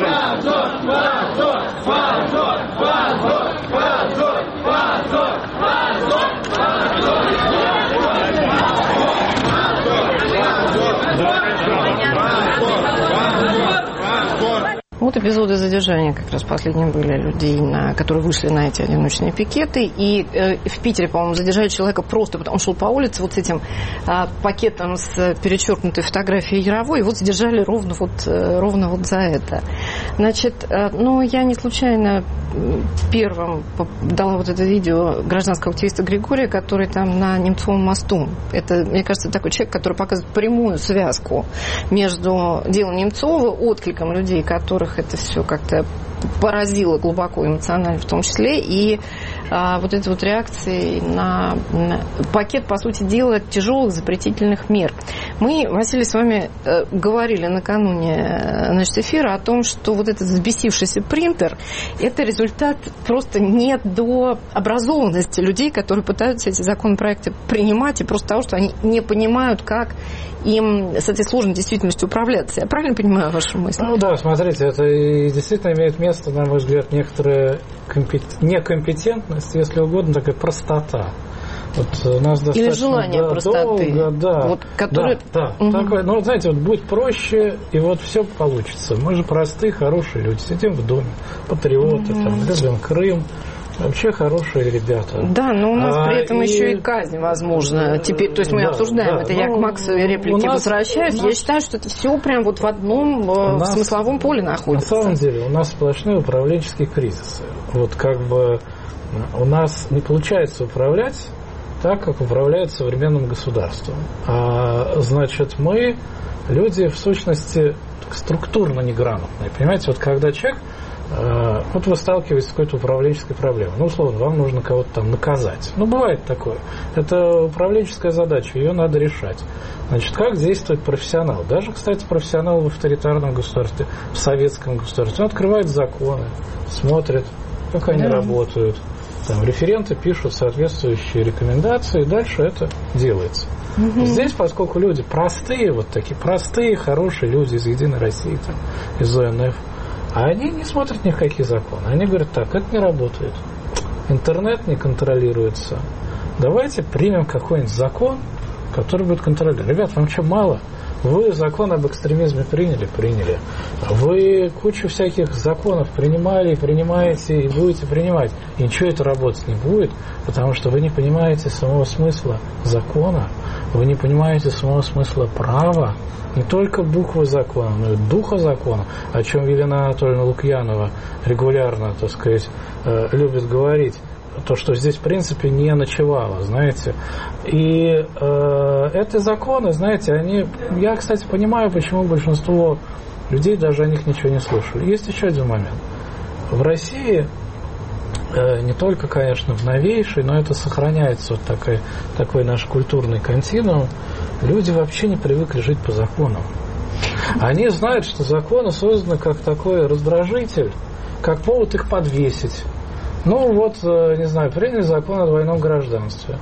Вот эпизоды задержания как раз последние были людей, на, которые вышли на эти одиночные пикеты. И э, в Питере, по-моему, задержали человека просто потому, что он шел по улице вот с этим э, пакетом с перечеркнутой фотографией Яровой. И вот задержали ровно вот, э, ровно вот за это. Значит, э, ну, я не случайно первым дала вот это видео гражданского активиста Григория, который там на Немцовом мосту. Это, мне кажется, такой человек, который показывает прямую связку между делом Немцова, откликом людей, которых это все как-то поразило глубоко эмоционально в том числе, и а, вот этой вот реакции на, на пакет, по сути дела, тяжелых запретительных мер. Мы, Василий, с вами э, говорили накануне значит, эфира о том, что вот этот взбесившийся принтер – это результат просто недообразованности людей, которые пытаются эти законопроекты принимать, и просто того, что они не понимают, как им с этой сложной действительностью управляться. Я правильно понимаю вашу мысль?
Ну да, смотрите, это и действительно имеет место, на мой взгляд, некоторая компет... некомпетентность, если угодно, такая простота. Вот у нас достаточно
или желание
да,
простоты.
Долго, да,
вот, который...
да, да. Угу. Такое, ну, знаете, вот будет проще, и вот все получится. Мы же простые, хорошие люди. Сидим в доме, патриоты, угу. там, любим Крым. Вообще хорошие ребята.
Да, но у нас а, при этом и... еще и казнь возможна. Теперь, то есть мы да, обсуждаем да, это. Я ну, к Максовой реплике нас, возвращаюсь. Нас... Я считаю, что это все прям вот в одном в нас, смысловом поле находится.
На самом деле у нас сплошные управленческие кризисы. Вот как бы у нас не получается управлять так, как управляют современным государством. А, значит, мы люди в сущности структурно неграмотные. Понимаете, вот когда человек вот вы сталкиваетесь с какой-то управленческой проблемой. Ну, условно, вам нужно кого-то там наказать. Ну, бывает такое. Это управленческая задача, ее надо решать. Значит, как действует профессионал? Даже, кстати, профессионал в авторитарном государстве, в советском государстве. Он открывает законы, смотрит, как они да. работают. Там референты пишут соответствующие рекомендации, и дальше это делается. Угу. Здесь, поскольку люди простые, вот такие простые, хорошие люди из «Единой России», там, из О Н Ф, а они не смотрят ни в какие законы. Они говорят, так, это не работает. Интернет не контролируется. Давайте примем какой-нибудь закон, который будет контролировать. Ребят, вам что, мало? Вы закон об экстремизме приняли? Приняли. Вы кучу всяких законов принимали, принимаете и будете принимать. И ничего это работать не будет, потому что вы не понимаете самого смысла закона, вы не понимаете самого смысла права, не только буквы закона, но и духа закона, о чем Елена Анатольевна Лукьянова регулярно, так сказать, любит говорить. То, что здесь, в принципе, не ночевало, знаете. И э, эти законы, знаете, они... Я, кстати, понимаю, почему большинство людей даже о них ничего не слушали. Есть еще один момент. В России, э, не только, конечно, в новейшей, но это сохраняется вот такой, такой наш культурный континуум, люди вообще не привыкли жить по законам. Они знают, что законы созданы как такой раздражитель, как повод их подвесить. Ну вот, не знаю, приняли закон о двойном гражданстве.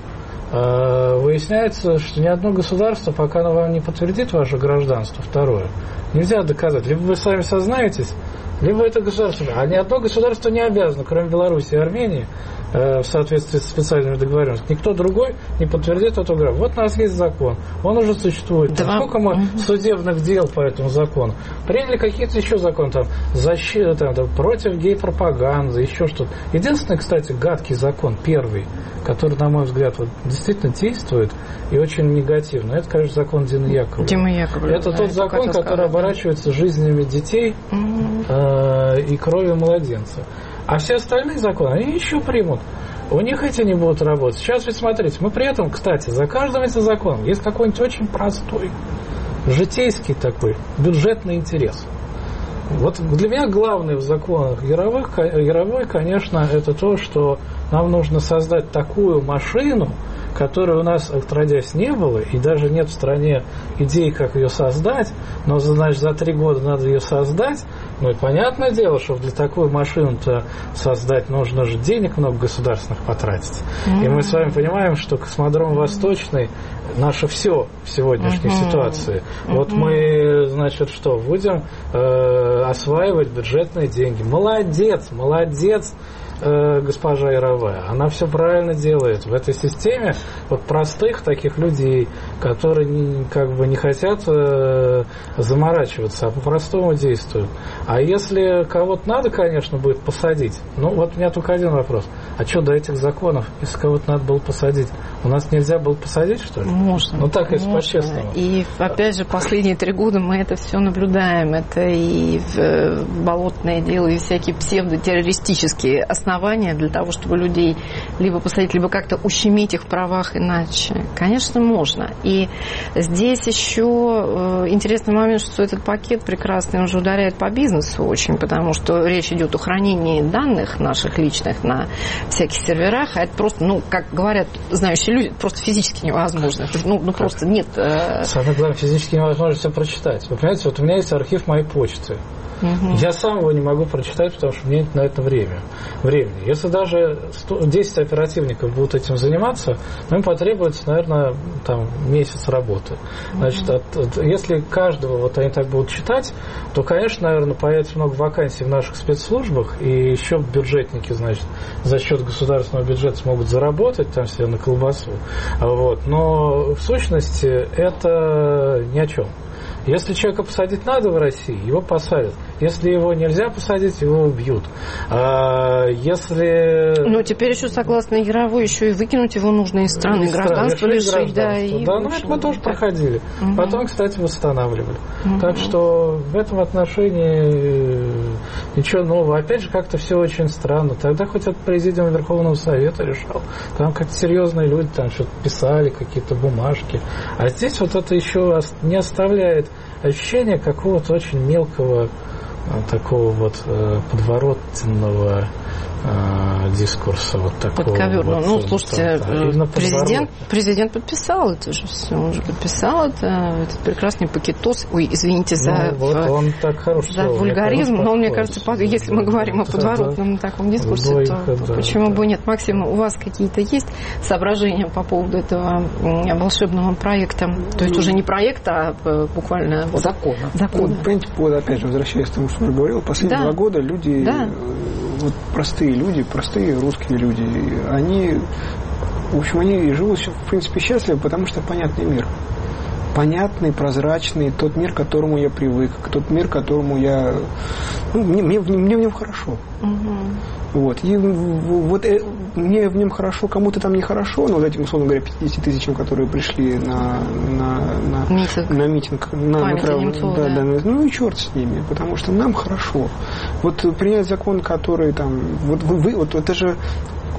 Выясняется, что ни одно государство, пока оно вам не подтвердит ваше гражданство, второе, нельзя доказать. Либо вы сами сознаетесь, либо это государство. А ни одно государство не обязано, кроме Беларуси и Армении, в соответствии с специальными договоренностями, никто другой не подтвердит эту графу. Вот у нас есть закон, он уже существует. Да. Сколько мы угу. судебных дел по этому закону? Приняли какие-то еще законы, там, защита, там, там, против гей-пропаганды, еще что-то. Единственный, кстати, гадкий закон, первый, который, на мой взгляд, вот, действительно действует и очень негативно, это, конечно, закон Дины Яковлевой.
Димы Яковлевой.
Это да, тот это закон, который оборачивается жизнями детей угу. э, и кровью младенцев. А все остальные законы, они еще примут. У них эти не будут работать. Сейчас ведь смотрите, мы при этом, кстати, за каждым этим законом есть какой-нибудь очень простой, житейский такой, бюджетный интерес. Вот для меня главное в законах Яровых, Яровой, конечно, это то, что нам нужно создать такую машину, которой у нас, отродясь, не было, и даже нет в стране идей, как ее создать, но, значит, за три года надо ее создать. Ну и понятное дело, что для такой машины-то создать нужно же денег много государственных потратить. Mm-hmm. И мы с вами понимаем, что космодром Восточный наше все в сегодняшней mm-hmm. ситуации. Mm-hmm. Вот мы, значит, что, будем э, осваивать бюджетные деньги. Молодец, молодец, госпожа Яровая, она все правильно делает. В этой системе вот простых таких людей, которые не, как бы не хотят э, заморачиваться, а по-простому действуют. А если кого-то надо, конечно, будет посадить, ну вот у меня только один вопрос. А что до этих законов, если кого-то надо было посадить, у нас нельзя было посадить, что ли?
Можно.
Ну так, если
можно.
по-честному.
И опять же, последние три года мы это все наблюдаем. Это и болотное дело, и всякие псевдотеррористические основания для того, чтобы людей либо посадить, либо как-то ущемить их в правах иначе. Конечно, можно. И здесь еще интересный момент, что этот пакет прекрасный уже ударяет по бизнесу очень, потому что речь идет о хранении данных наших личных на всяких серверах, а это просто, ну, как говорят знающие люди, просто физически невозможно. Ну, ну просто нет...
Самое главное, физически невозможно все прочитать. Вы понимаете, вот у меня есть архив моей почты. Угу. Я сам его не могу прочитать, потому что мне нет на это время, времени. Если даже десять оперативников будут этим заниматься, им потребуется, наверное, там, месяц работы. Значит, от, от, если каждого вот они так будут читать, то, конечно, наверное, появится много вакансий в наших спецслужбах, и еще бюджетники, значит, за счет государственного бюджета смогут заработать там себе на колбасу. Вот. Но в сущности это ни о чем. Если человека посадить надо в России, его посадят. Если его нельзя посадить, его убьют. А если...
Ну, теперь еще, согласно Яровой, еще и выкинуть его нужно из страны, гражданство лишить. Да, и
да, ну это мы тоже проходили. Угу. Потом, кстати, восстанавливали. Угу. Так что в этом отношении ничего нового. Опять же, как-то все очень странно. Тогда хоть от Президиума Верховного Совета решал. Там как-то серьезные люди там что-то писали, какие-то бумажки. А здесь вот это еще не оставляет ощущение какого-то очень мелкого, такого вот э, подворотного э, дискурса. Вот такого.
Подковерного.
Вот,
ну, слушайте,
да,
президент, президент подписал это же все. Он же подписал это, этот прекрасный пакетос. Ой, извините за,
ну, вот он так хорош
за вульгаризм, но мне кажется, если мы говорим о подворотном да, таком дискурсе, двойка, то да, почему да. бы нет? Максим, у вас какие-то есть соображения по поводу этого волшебного проекта? То есть уже не проекта, а буквально вот,
закона.
закона.
Ну, понимаете, вот опять же, возвращаясь к тому, что я говорил, последние да. два года люди, да. вот простые люди, простые русские люди, они, в общем, они живут, в принципе, счастливы, потому что понятный мир. Понятный, прозрачный, тот мир, к которому я привык, тот мир, к которому я... Ну, мне, мне, мне в нем хорошо. Угу. Вот. И вот э, мне в нем хорошо, кому-то там нехорошо, но вот этим, условно говоря, пятьдесят тысячам, которые пришли на, на, на митинг, на, митинг, на, на прав... Немцова, да, да. Да, ну и черт с ними, потому что нам хорошо. Вот принять закон, который там... Вот, вы, вы, вот это же...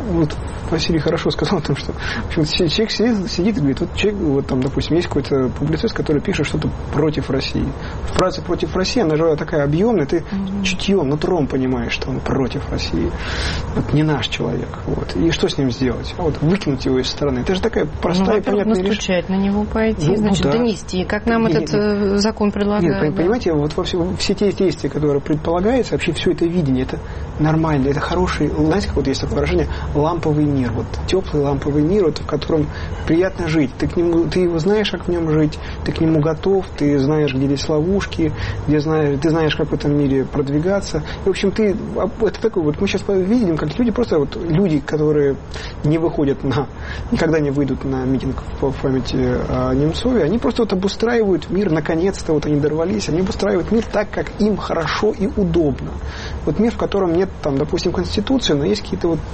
вот Василий хорошо сказал о том, что в общем, человек сидит, сидит и говорит, вот человек, вот там, допустим, есть какой-то публицист, который пишет что-то против России. Фраза «против России», она же такая объемная, ты mm-hmm. чутьем, нутром понимаешь, что он против России. Вот не наш человек. Вот. И что с ним сделать? А вот выкинуть его из страны. Это же такая простая,
ну,
понятная
вещь. Настучать на него пойти, ну, значит, ну, да. донести, как нам нет, этот нет, закон предлагает.
Нет, да. понимаете, вот во все, все те действия, которые предполагаются, вообще все это видение, это нормально, это хороший, знаете, как вот есть такое выражение, ламповый мир, вот теплый ламповый мир, вот, в котором приятно жить. Ты к нему, ты его знаешь, как в нем жить, ты к нему готов, ты знаешь, где здесь ловушки, где знаешь, ты знаешь, как в этом мире продвигаться. И, в общем, ты, это такое, вот мы сейчас видим, как люди, просто вот люди, которые не выходят на, никогда не выйдут на митинг по памяти о Немцове, они просто вот обустраивают мир, наконец-то, вот они дорвались, они обустраивают мир так, как им хорошо и удобно. Вот мир, в котором нет, там, допустим, конституции, но есть какие-то вот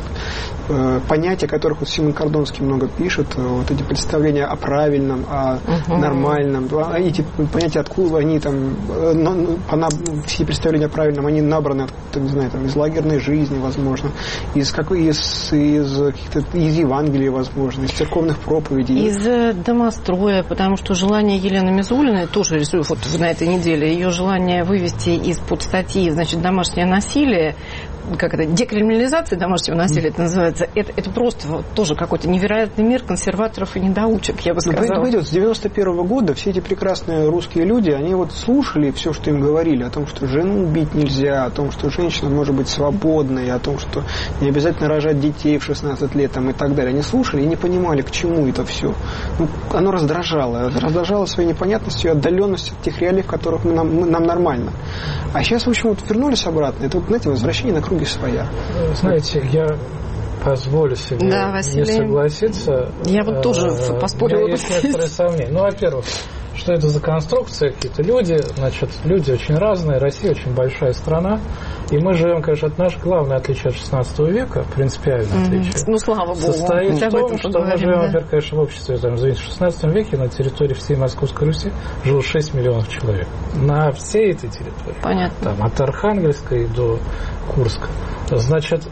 э, понятия, о которых вот Симон Кордонский много пишет, вот эти представления о правильном, о uh-huh. нормальном, эти понятия, откуда они там, но, она, все представления о правильном, они набраны, откуда, не знаю, там, из лагерной жизни, возможно, из, как, из, из, каких-то, из Евангелия, возможно, из церковных проповедей.
Из домостроя, потому что желание Елены Мизулиной, тоже рисую вот на этой неделе, ее желание вывести из-под статьи, значит, домашнее насилие, как это, декриминализация домашнего насилия, это называется, это, это просто вот, тоже какой-то невероятный мир консерваторов и недоучек, я бы сказала.
Ну, с девяносто первого года все эти прекрасные русские люди, они вот слушали все, что им говорили, о том, что жену убить нельзя, о том, что женщина может быть свободной, о том, что не обязательно рожать детей в шестнадцать лет там, и так далее. Они слушали и не понимали, к чему это все. Ну, оно раздражало. Раздражало своей непонятностью и отдаленностью от тех реалий, в которых нам, нам нормально. А сейчас, в общем, вот вернулись обратно. Это, вот, знаете, возвращение на круги своя.
Знаете, я позволю себе
да,
не согласиться.
Я вот тоже
а,
поспорила.
У меня есть некоторые сомнения. Ну, во-первых, что это за конструкция, какие-то люди, значит, люди очень разные, Россия очень большая страна, и мы живем, конечно, это наше главное отличие от шестнадцатого века, принципиальное mm-hmm. отличие.
Ну, слава Богу.
Состоит в том, что
поговорим,
мы живем,
да.
во-первых, конечно, в обществе, там, извините, в шестнадцатом веке на территории всей Московской Руси жило шесть миллионов человек. На всей этой территории.
Понятно.
Там, от Архангельска и до Курска. Значит,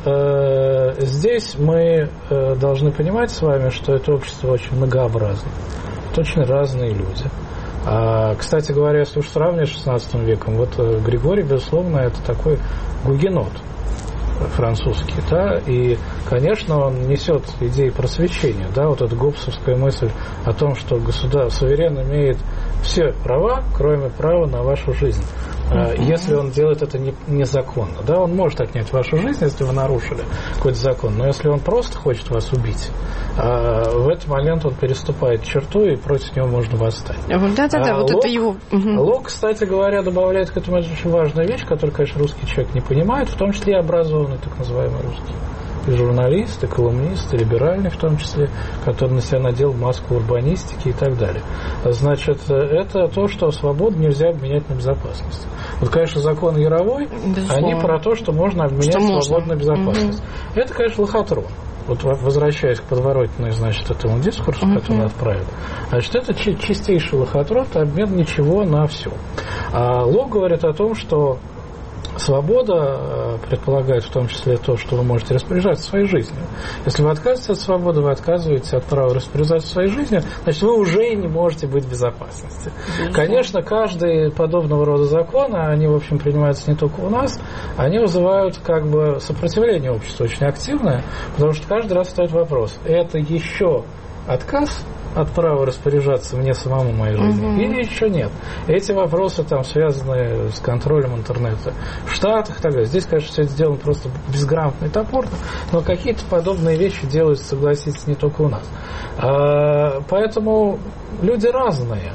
э, здесь мы э, должны понимать с вами, что это общество очень многообразно. Это очень разные люди. А, кстати говоря, если уж сравнивать с шестнадцатым веком, вот Григорий, безусловно, это такой гугенот французский, да, и, конечно, он несет идеи просвещения, да, вот эта гоббсовская мысль о том, что государство, суверен имеет все права, кроме права на вашу жизнь. Uh-huh. Если он делает это не, незаконно, да, он может отнять вашу жизнь, если вы нарушили какой-то закон, но если он просто хочет вас убить, в этот момент он переступает черту, и против него можно восстать.
Да-да-да,
а
вот
Лок,
это его... Угу.
Лок, кстати говоря, добавляет к этому очень важную вещь, которую, конечно, русский человек не понимает, в том числе и образованный, так называемый русский. И журналист, и колумнист, и либеральный в том числе, который на себя надел маску урбанистики и так далее. Значит, это то, что свободу нельзя обменять на безопасность. Вот, конечно, закон Яровой, безусловно, они про то, что можно обменять что свободу можно. на безопасность. Угу. Это, конечно, лохотрон. Вот возвращаясь к подворотной, значит, этому дискурсу, uh-huh. который он отправил, значит, это чистейший лохотрон, это обмен ничего на все. А Лок говорит о том, что свобода предполагает в том числе то, что вы можете распоряжаться своей жизнью. Если вы отказываетесь от свободы, вы отказываетесь от права распоряжаться своей жизнью, значит, вы уже не можете быть в безопасности. Mm-hmm. Конечно, каждый подобного рода закон, они, в общем, принимаются не только у нас, они вызывают как бы сопротивление общества очень активное, потому что каждый раз стоит вопрос, это еще отказ от права распоряжаться мне самому моей жизнью, uh-huh. или еще нет. Эти вопросы там связаны с контролем интернета в Штатах и так далее. Здесь, конечно, все это сделано просто безграмотно и топорно, но какие-то подобные вещи делаются, согласитесь, не только у нас. А, поэтому люди разные.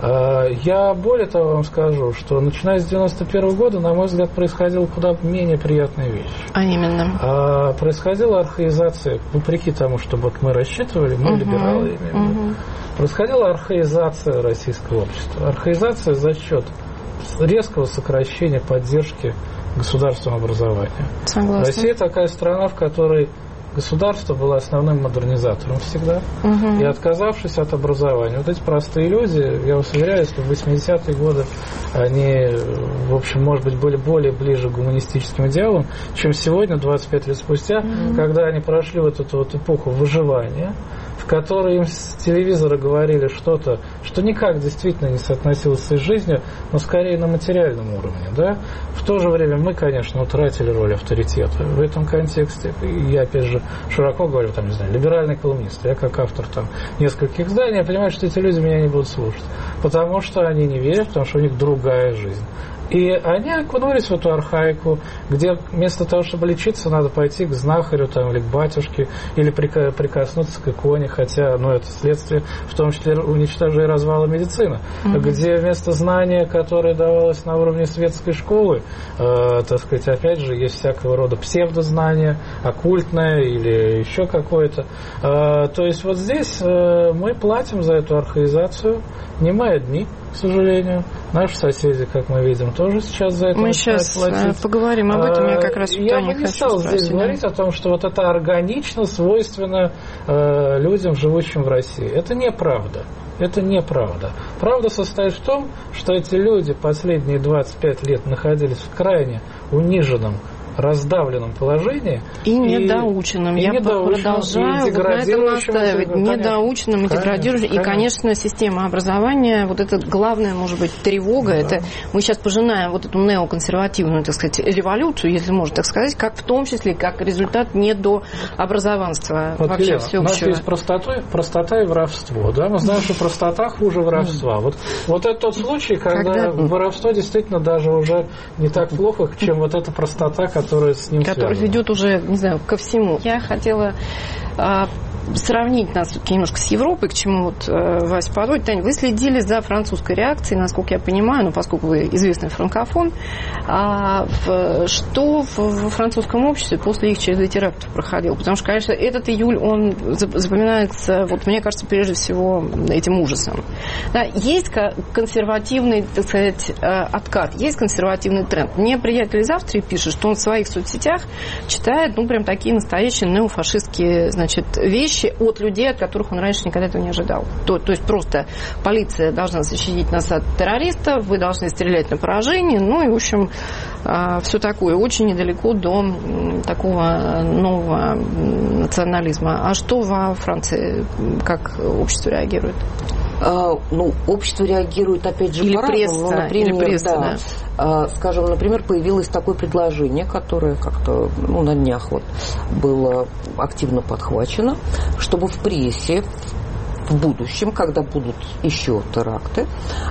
Я более того вам скажу, что начиная с девяносто первого года, на мой взгляд, происходила куда менее приятная вещь.
А именно?
А, происходила архаизация, вопреки тому, что вот мы рассчитывали, мы uh-huh. либералы имеем. Uh-huh. Происходила архаизация российского общества. Архаизация за счет резкого сокращения поддержки государственного образования.
Согласна.
Россия такая страна, в которой государство было основным модернизатором всегда. Угу. И отказавшись от образования. Вот эти простые люди, я вас уверяю, что в восьмидесятые годы они, в общем, может быть, были более ближе к гуманистическим идеалам, чем сегодня, двадцать пять лет спустя, угу. когда они прошли вот эту вот эпоху выживания, в которой им с телевизора говорили что-то, что никак действительно не соотносилось с их жизнью, но скорее на материальном уровне. Да? В то же время мы, конечно, утратили роль авторитета. В этом контексте, я опять же широко говорю, там, не знаю, либеральный колумнист, я как автор там нескольких изданий, я понимаю, что эти люди меня не будут слушать, потому что они не верят, потому что у них другая жизнь. И они окунулись в эту архаику, где вместо того, чтобы лечиться, надо пойти к знахарю там, или к батюшке, или прикоснуться к иконе, хотя ну, это следствие, в том числе уничтожения и развала медицины, mm-hmm. где вместо знания, которое давалось на уровне светской школы, э, так сказать, опять же, есть всякого рода псевдознание, оккультное или еще какое-то. Э, то есть вот здесь э, мы платим за эту архаизацию, не мы одни, к сожалению. Наши соседи, как мы видим, тоже сейчас за это
мы сейчас платить. Поговорим об этом, я как раз у
Я бы не стал
спросить,
здесь да? говорить о том, что вот это органично свойственно э, людям, живущим в России. Это неправда. Это неправда. Правда состоит в том, что эти люди последние двадцать пять лет находились в крайне униженном, раздавленном положении.
И недоученным.
И,
Я
и
продолжаю
и
вот на этом настаивать. Недоученным и деградирующим. И, конечно, система образования, вот это главная, может быть, тревога. Да. Это мы сейчас пожинаем вот эту неоконсервативную, так сказать, революцию, если можно так сказать, как в том числе, как результат недообразованства
вот,
вообще
Елена,
всеобщего.
У нас есть простота, простота и воровство. Да? Мы знаем, что простота хуже воровства. Вот, вот это тот случай, когда, когда воровство действительно даже уже не так плохо, чем вот эта простота, которая Который, с ним
который ведет уже, не знаю, ко всему. Я хотела а, сравнить нас все-таки немножко с Европой, к чему вот а, Вася подводит. Таня, вы следили за французской реакцией, насколько я понимаю, ну, поскольку вы известный франкофон, а, в, что в, в французском обществе после их череды терактов проходило? Потому что, конечно, этот июль, он запоминается, вот мне кажется, прежде всего этим ужасом. Да, есть консервативный, так сказать, откат, есть консервативный тренд. Мне приятель из Австрии пишет, что он в своих соцсетях читает, ну, прям такие настоящие неофашистские, значит, вещи от людей, от которых он раньше никогда этого не ожидал. То, то есть просто полиция должна защитить нас от террористов, вы должны стрелять на поражение, ну и, в общем, все такое. Очень недалеко до такого нового национализма. А что во Франции, как общество реагирует?
А, ну, общество реагирует, опять же,
или
по-разному.
Пресса,
ну, например,
или пресса,
да.
да.
А, скажем, например, появилось такое предложение, которое как-то ну, на днях вот было активно подхвачено, чтобы в прессе в будущем, когда будут еще теракты,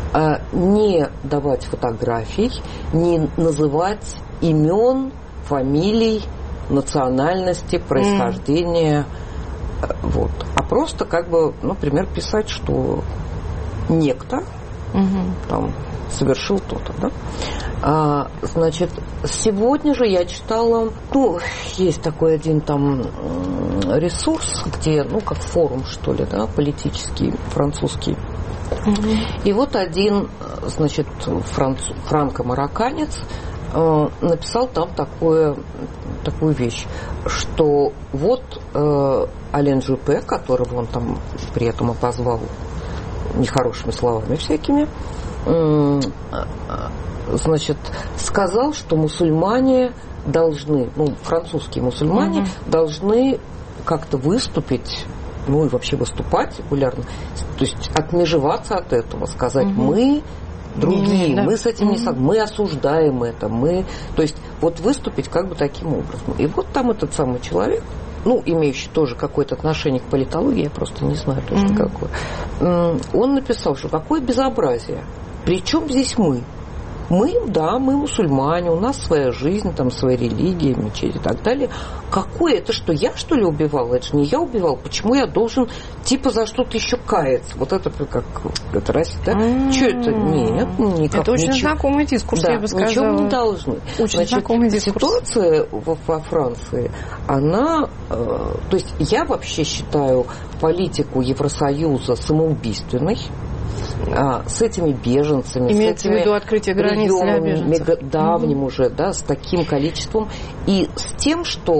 не давать фотографий, не называть имен, фамилий, национальности, происхождения. Mm. Вот. А просто, как бы, например, писать, что некто угу. там совершил то-то, да? А, значит, сегодня же я читала, ну, есть такой один там ресурс, где, ну, как форум, что ли, да, политический, французский. Угу. И вот один, значит, франц... франко-марокканец э, написал там такое, такую вещь, что вот э, Ален Жюпе, которого он там при этом обозвал нехорошими словами всякими, э, значит, сказал, что мусульмане должны, ну, французские мусульмане угу. должны как-то выступить, ну и вообще выступать регулярно, то есть отмежеваться от этого, сказать, угу. мы другие, не, да. мы с этим угу. не согласны, мы осуждаем это, мы, то есть вот выступить как бы таким образом. И вот там этот самый человек, ну, имеющий тоже какое-то отношение к политологии, я просто не знаю точно угу. какое, он написал, что какое безобразие, причем здесь мы? Мы, да, мы мусульмане, у нас своя жизнь, там своя религия, мечеть и так далее. Какое это что, я что ли убивал? Это же не я убивал. Почему я должен типа за что-то еще каяться? Вот это как это Россия, да? Mm-hmm. Что это? Нет, никак.
Это очень
ничего.
знакомый дискурс, да, я бы сказала.
Ничего не должны.
Очень
Значит,
знакомый дискурс.
Ситуация во, во Франции, она, э, то есть я вообще считаю политику Евросоюза самоубийственной. А, с этими беженцами,
имеется
с этими
в виду открытие границ для беженцев.
давним mm-hmm. уже, да, с таким количеством и с тем, что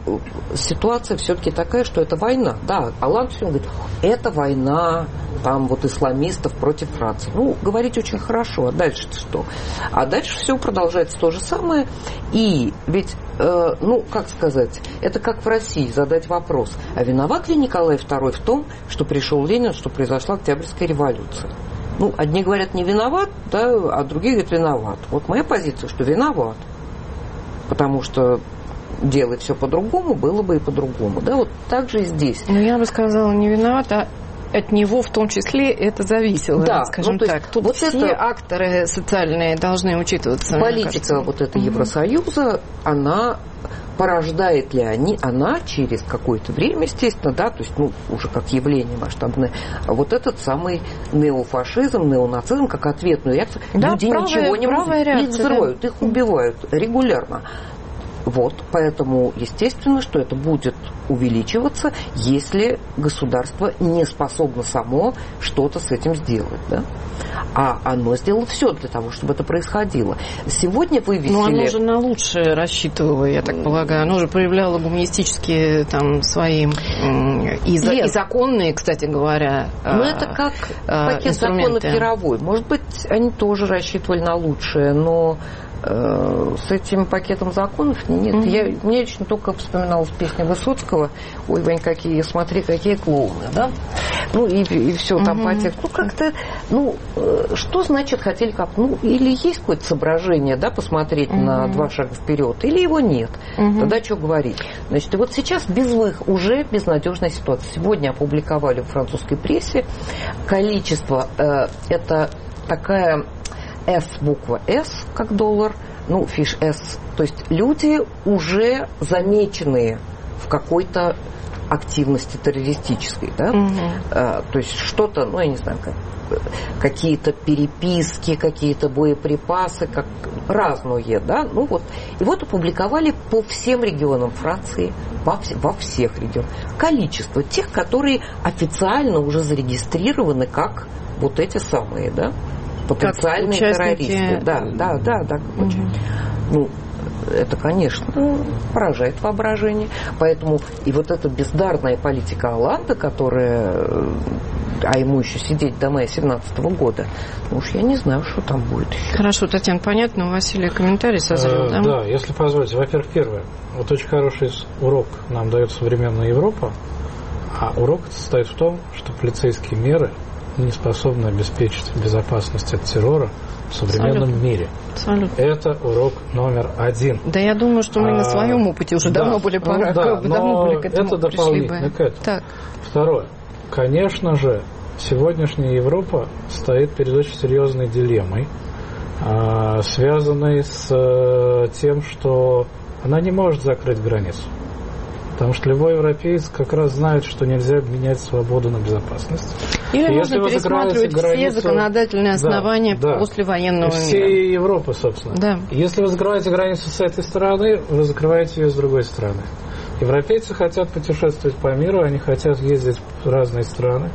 ситуация все-таки такая, что это война. Да, Олланд все говорит, это война там вот исламистов против Франции. Ну, говорить очень хорошо, а дальше-то что? А дальше все продолжается то же самое. И ведь, э, ну, как сказать, это как в России задать вопрос, а виноват ли Николай второй в том, что пришел Ленин, что произошла Октябрьская революция? Ну, одни говорят, не виноват, да, а другие говорят, виноват. Вот моя позиция, что виноват. Потому что делать все по-другому, было бы и по-другому. Да, вот так же и здесь.
Ну, я бы сказала, не виноват, а от него в том числе это зависело,
да,
скажем
ну,
так. Тут
вот
все
это,
акторы социальные должны учитываться.
Политика вот этой mm-hmm. Евросоюза, она порождает ли они, она через какое-то время, естественно, да, то есть, ну, уже как явление масштабное, вот этот самый неофашизм, неонацизм, как ответную реакцию, да, люди правая, ничего не могут, их взрывают, да. Их убивают регулярно. Вот, поэтому, естественно, что это будет увеличиваться, если государство не способно само что-то с этим сделать, да? А оно сделало все для того, чтобы это происходило. Сегодня вывесили...
Ну, оно же на лучшее рассчитывало, я так полагаю. Оно же проявляло гуманистические там свои и, за... и законные, кстати говоря,
ну, это как пакет законов мировой. Может быть, они тоже рассчитывали на лучшее, но... с этим пакетом законов нет. Mm-hmm. Я, мне лично только вспоминалась песня Высоцкого «Ой, Вань, какие, смотри, какие клоуны», да? Ну, и, и все mm-hmm. там по тексту. Ну, как-то, ну, что значит хотели как? Ну, или есть какое-то соображение, да, посмотреть mm-hmm. на два шага вперед, или его нет. Mm-hmm. Тогда что говорить? Значит, и вот сейчас безвых, уже безнадежная ситуация. Сегодня опубликовали в французской прессе количество, э, это такая... S, буква S, как доллар, ну, фиш S. То есть люди уже замеченные в какой-то активности террористической, да? Mm-hmm. А, то есть что-то, ну, я не знаю, как, какие-то переписки, какие-то боеприпасы, как разное, да? Ну, вот. И вот опубликовали по всем регионам Франции, во, во всех регионах, количество тех, которые официально уже зарегистрированы как вот эти самые, да? Потенциальные террористы. Да, да, да, да. Угу. Ну, это, конечно, поражает воображение. Поэтому и вот эта бездарная политика Олланда, которая, а ему еще сидеть до мая семнадцатого года, ну уж я не знаю, что там будет еще.
Хорошо, Татьяна, понятно, у Василия комментарий созрел,
да? Да, если позволите. Во-первых, первое. Вот очень хороший урок нам дает современная Европа, а урок состоит в том, что полицейские меры не способны обеспечить безопасность от террора в современном Абсолютно. Мире.
Абсолютно.
Это урок номер один.
Да, я думаю, что мы а, на своем опыте уже да, давно были пора,
ну, да,
давно были к этому
это дополнительно к этому.
Так.
Второе. Конечно же, сегодняшняя Европа стоит перед очень серьезной дилеммой, связанной с тем, что она не может закрыть границу. Потому что любой европеец как раз знает, что нельзя менять свободу на безопасность.
Или можно пересматривать границу, все законодательные основания да, после
да,
военного мира.
Всей Европы, собственно.
Да.
Если вы закрываете границу с этой стороны, вы закрываете ее с другой стороны. Европейцы хотят путешествовать по миру, они хотят ездить в разные страны.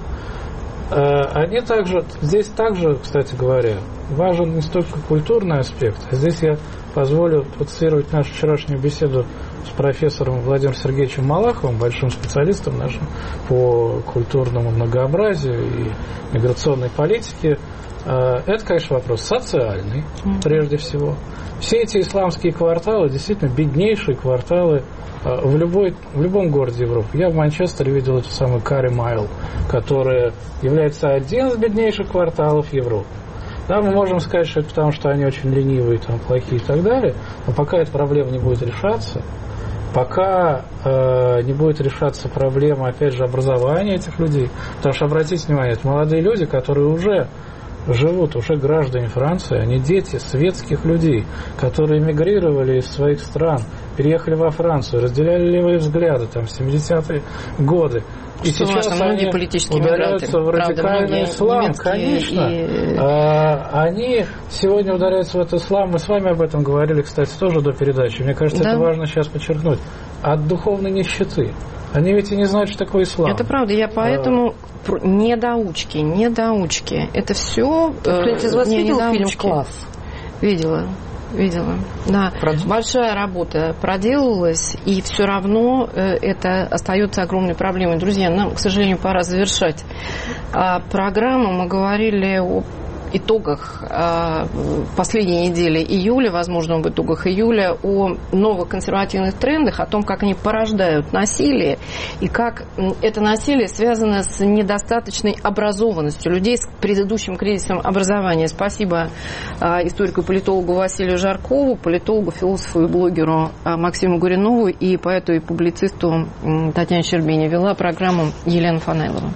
Они также, здесь также, кстати говоря, важен не столько культурный аспект, а здесь я позволю процитировать нашу вчерашнюю беседу с профессором Владимиром Сергеевичем Малаховым, большим специалистом нашим по культурному многообразию и миграционной политике. Это, конечно, вопрос социальный, прежде всего. Все эти исламские кварталы, действительно беднейшие кварталы в, любой, в любом городе Европы. Я в Манчестере видел эту самую Карри Майл, которая является одним из беднейших кварталов Европы. Да, мы можем сказать, что это потому, что они очень ленивые, там, плохие и так далее, но пока эта проблема не будет решаться, пока э, не будет решаться проблема, опять же, образования этих людей, потому что, обратите внимание, это молодые люди, которые уже живут, уже граждане Франции, они дети светских людей, которые эмигрировали из своих стран, переехали во Францию, разделяли левые взгляды, там, в семидесятые годы. И
что
сейчас
важно,
они ударяются в радикальный ислам, конечно. И... А, они сегодня ударяются в этот ислам. Мы с вами об этом говорили, кстати, тоже до передачи. Мне кажется, да. это важно сейчас подчеркнуть. От духовной нищеты. Они ведь и не знают, что такое ислам.
Это правда. Я поэтому... А... Недоучки, недоучки. Это все...
Кто-нибудь из вас видел фильм «Класс»?
Видела. видела. Да, большая работа проделалась, и все равно это остается огромной проблемой. Друзья, нам, к сожалению, пора завершать программу. Мы говорили о итогах последней недели июля, возможно, об итогах июля, о новых консервативных трендах, о том, как они порождают насилие и как это насилие связано с недостаточной образованностью людей, с предыдущим кризисом образования. Спасибо историку и политологу Василию Жаркову, политологу, философу и блогеру Максиму Гуринову и поэту и публицисту Татьяне Щербине. Вела программу Елена Фанелова.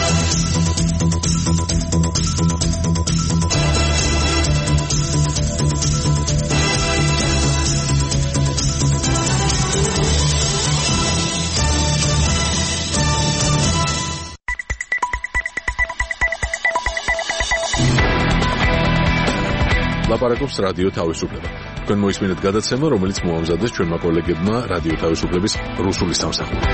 ლაპარაკობს რადიო თავისუფლება. თქვენ მოისმინეთ გადაცემა, რომელიც მოამზადეს ჩვენმა კოლეგებმა რადიო თავისუფლების რუსული სამსახური.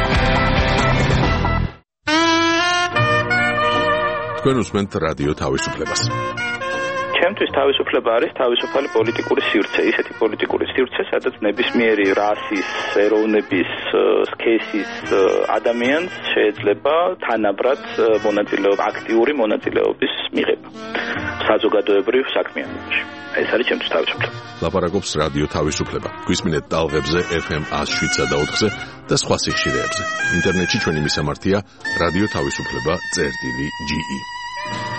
თქვენ უსმენთ რადიო თავისუფლებას.
ჩემთვის თავისუფლება არის თავისუფალი პოლიტიკური სივრცე, ისეთი პოლიტიკური სივრცე, სადაც ნებისმიერი რასის, ეროვნების, სქესის ადამიანს შეიძლება თანაბრად მონაწილეობა, აქტიური მონაწილეობის მიღება საზოგადოებრივ საქმიანობაში. ეს არის ჩემთვის თავისუფლება.
ლაპარაკობს რადიო თავისუფლება. გვისმინეთ ტალღებზე ეფ ემ one oh seven და ოთხზე და სხვა სიხშირეებზე. ინტერნეტში ჩვენი მისამართია რადიო თავისუფლება წერტილი ჯი ი.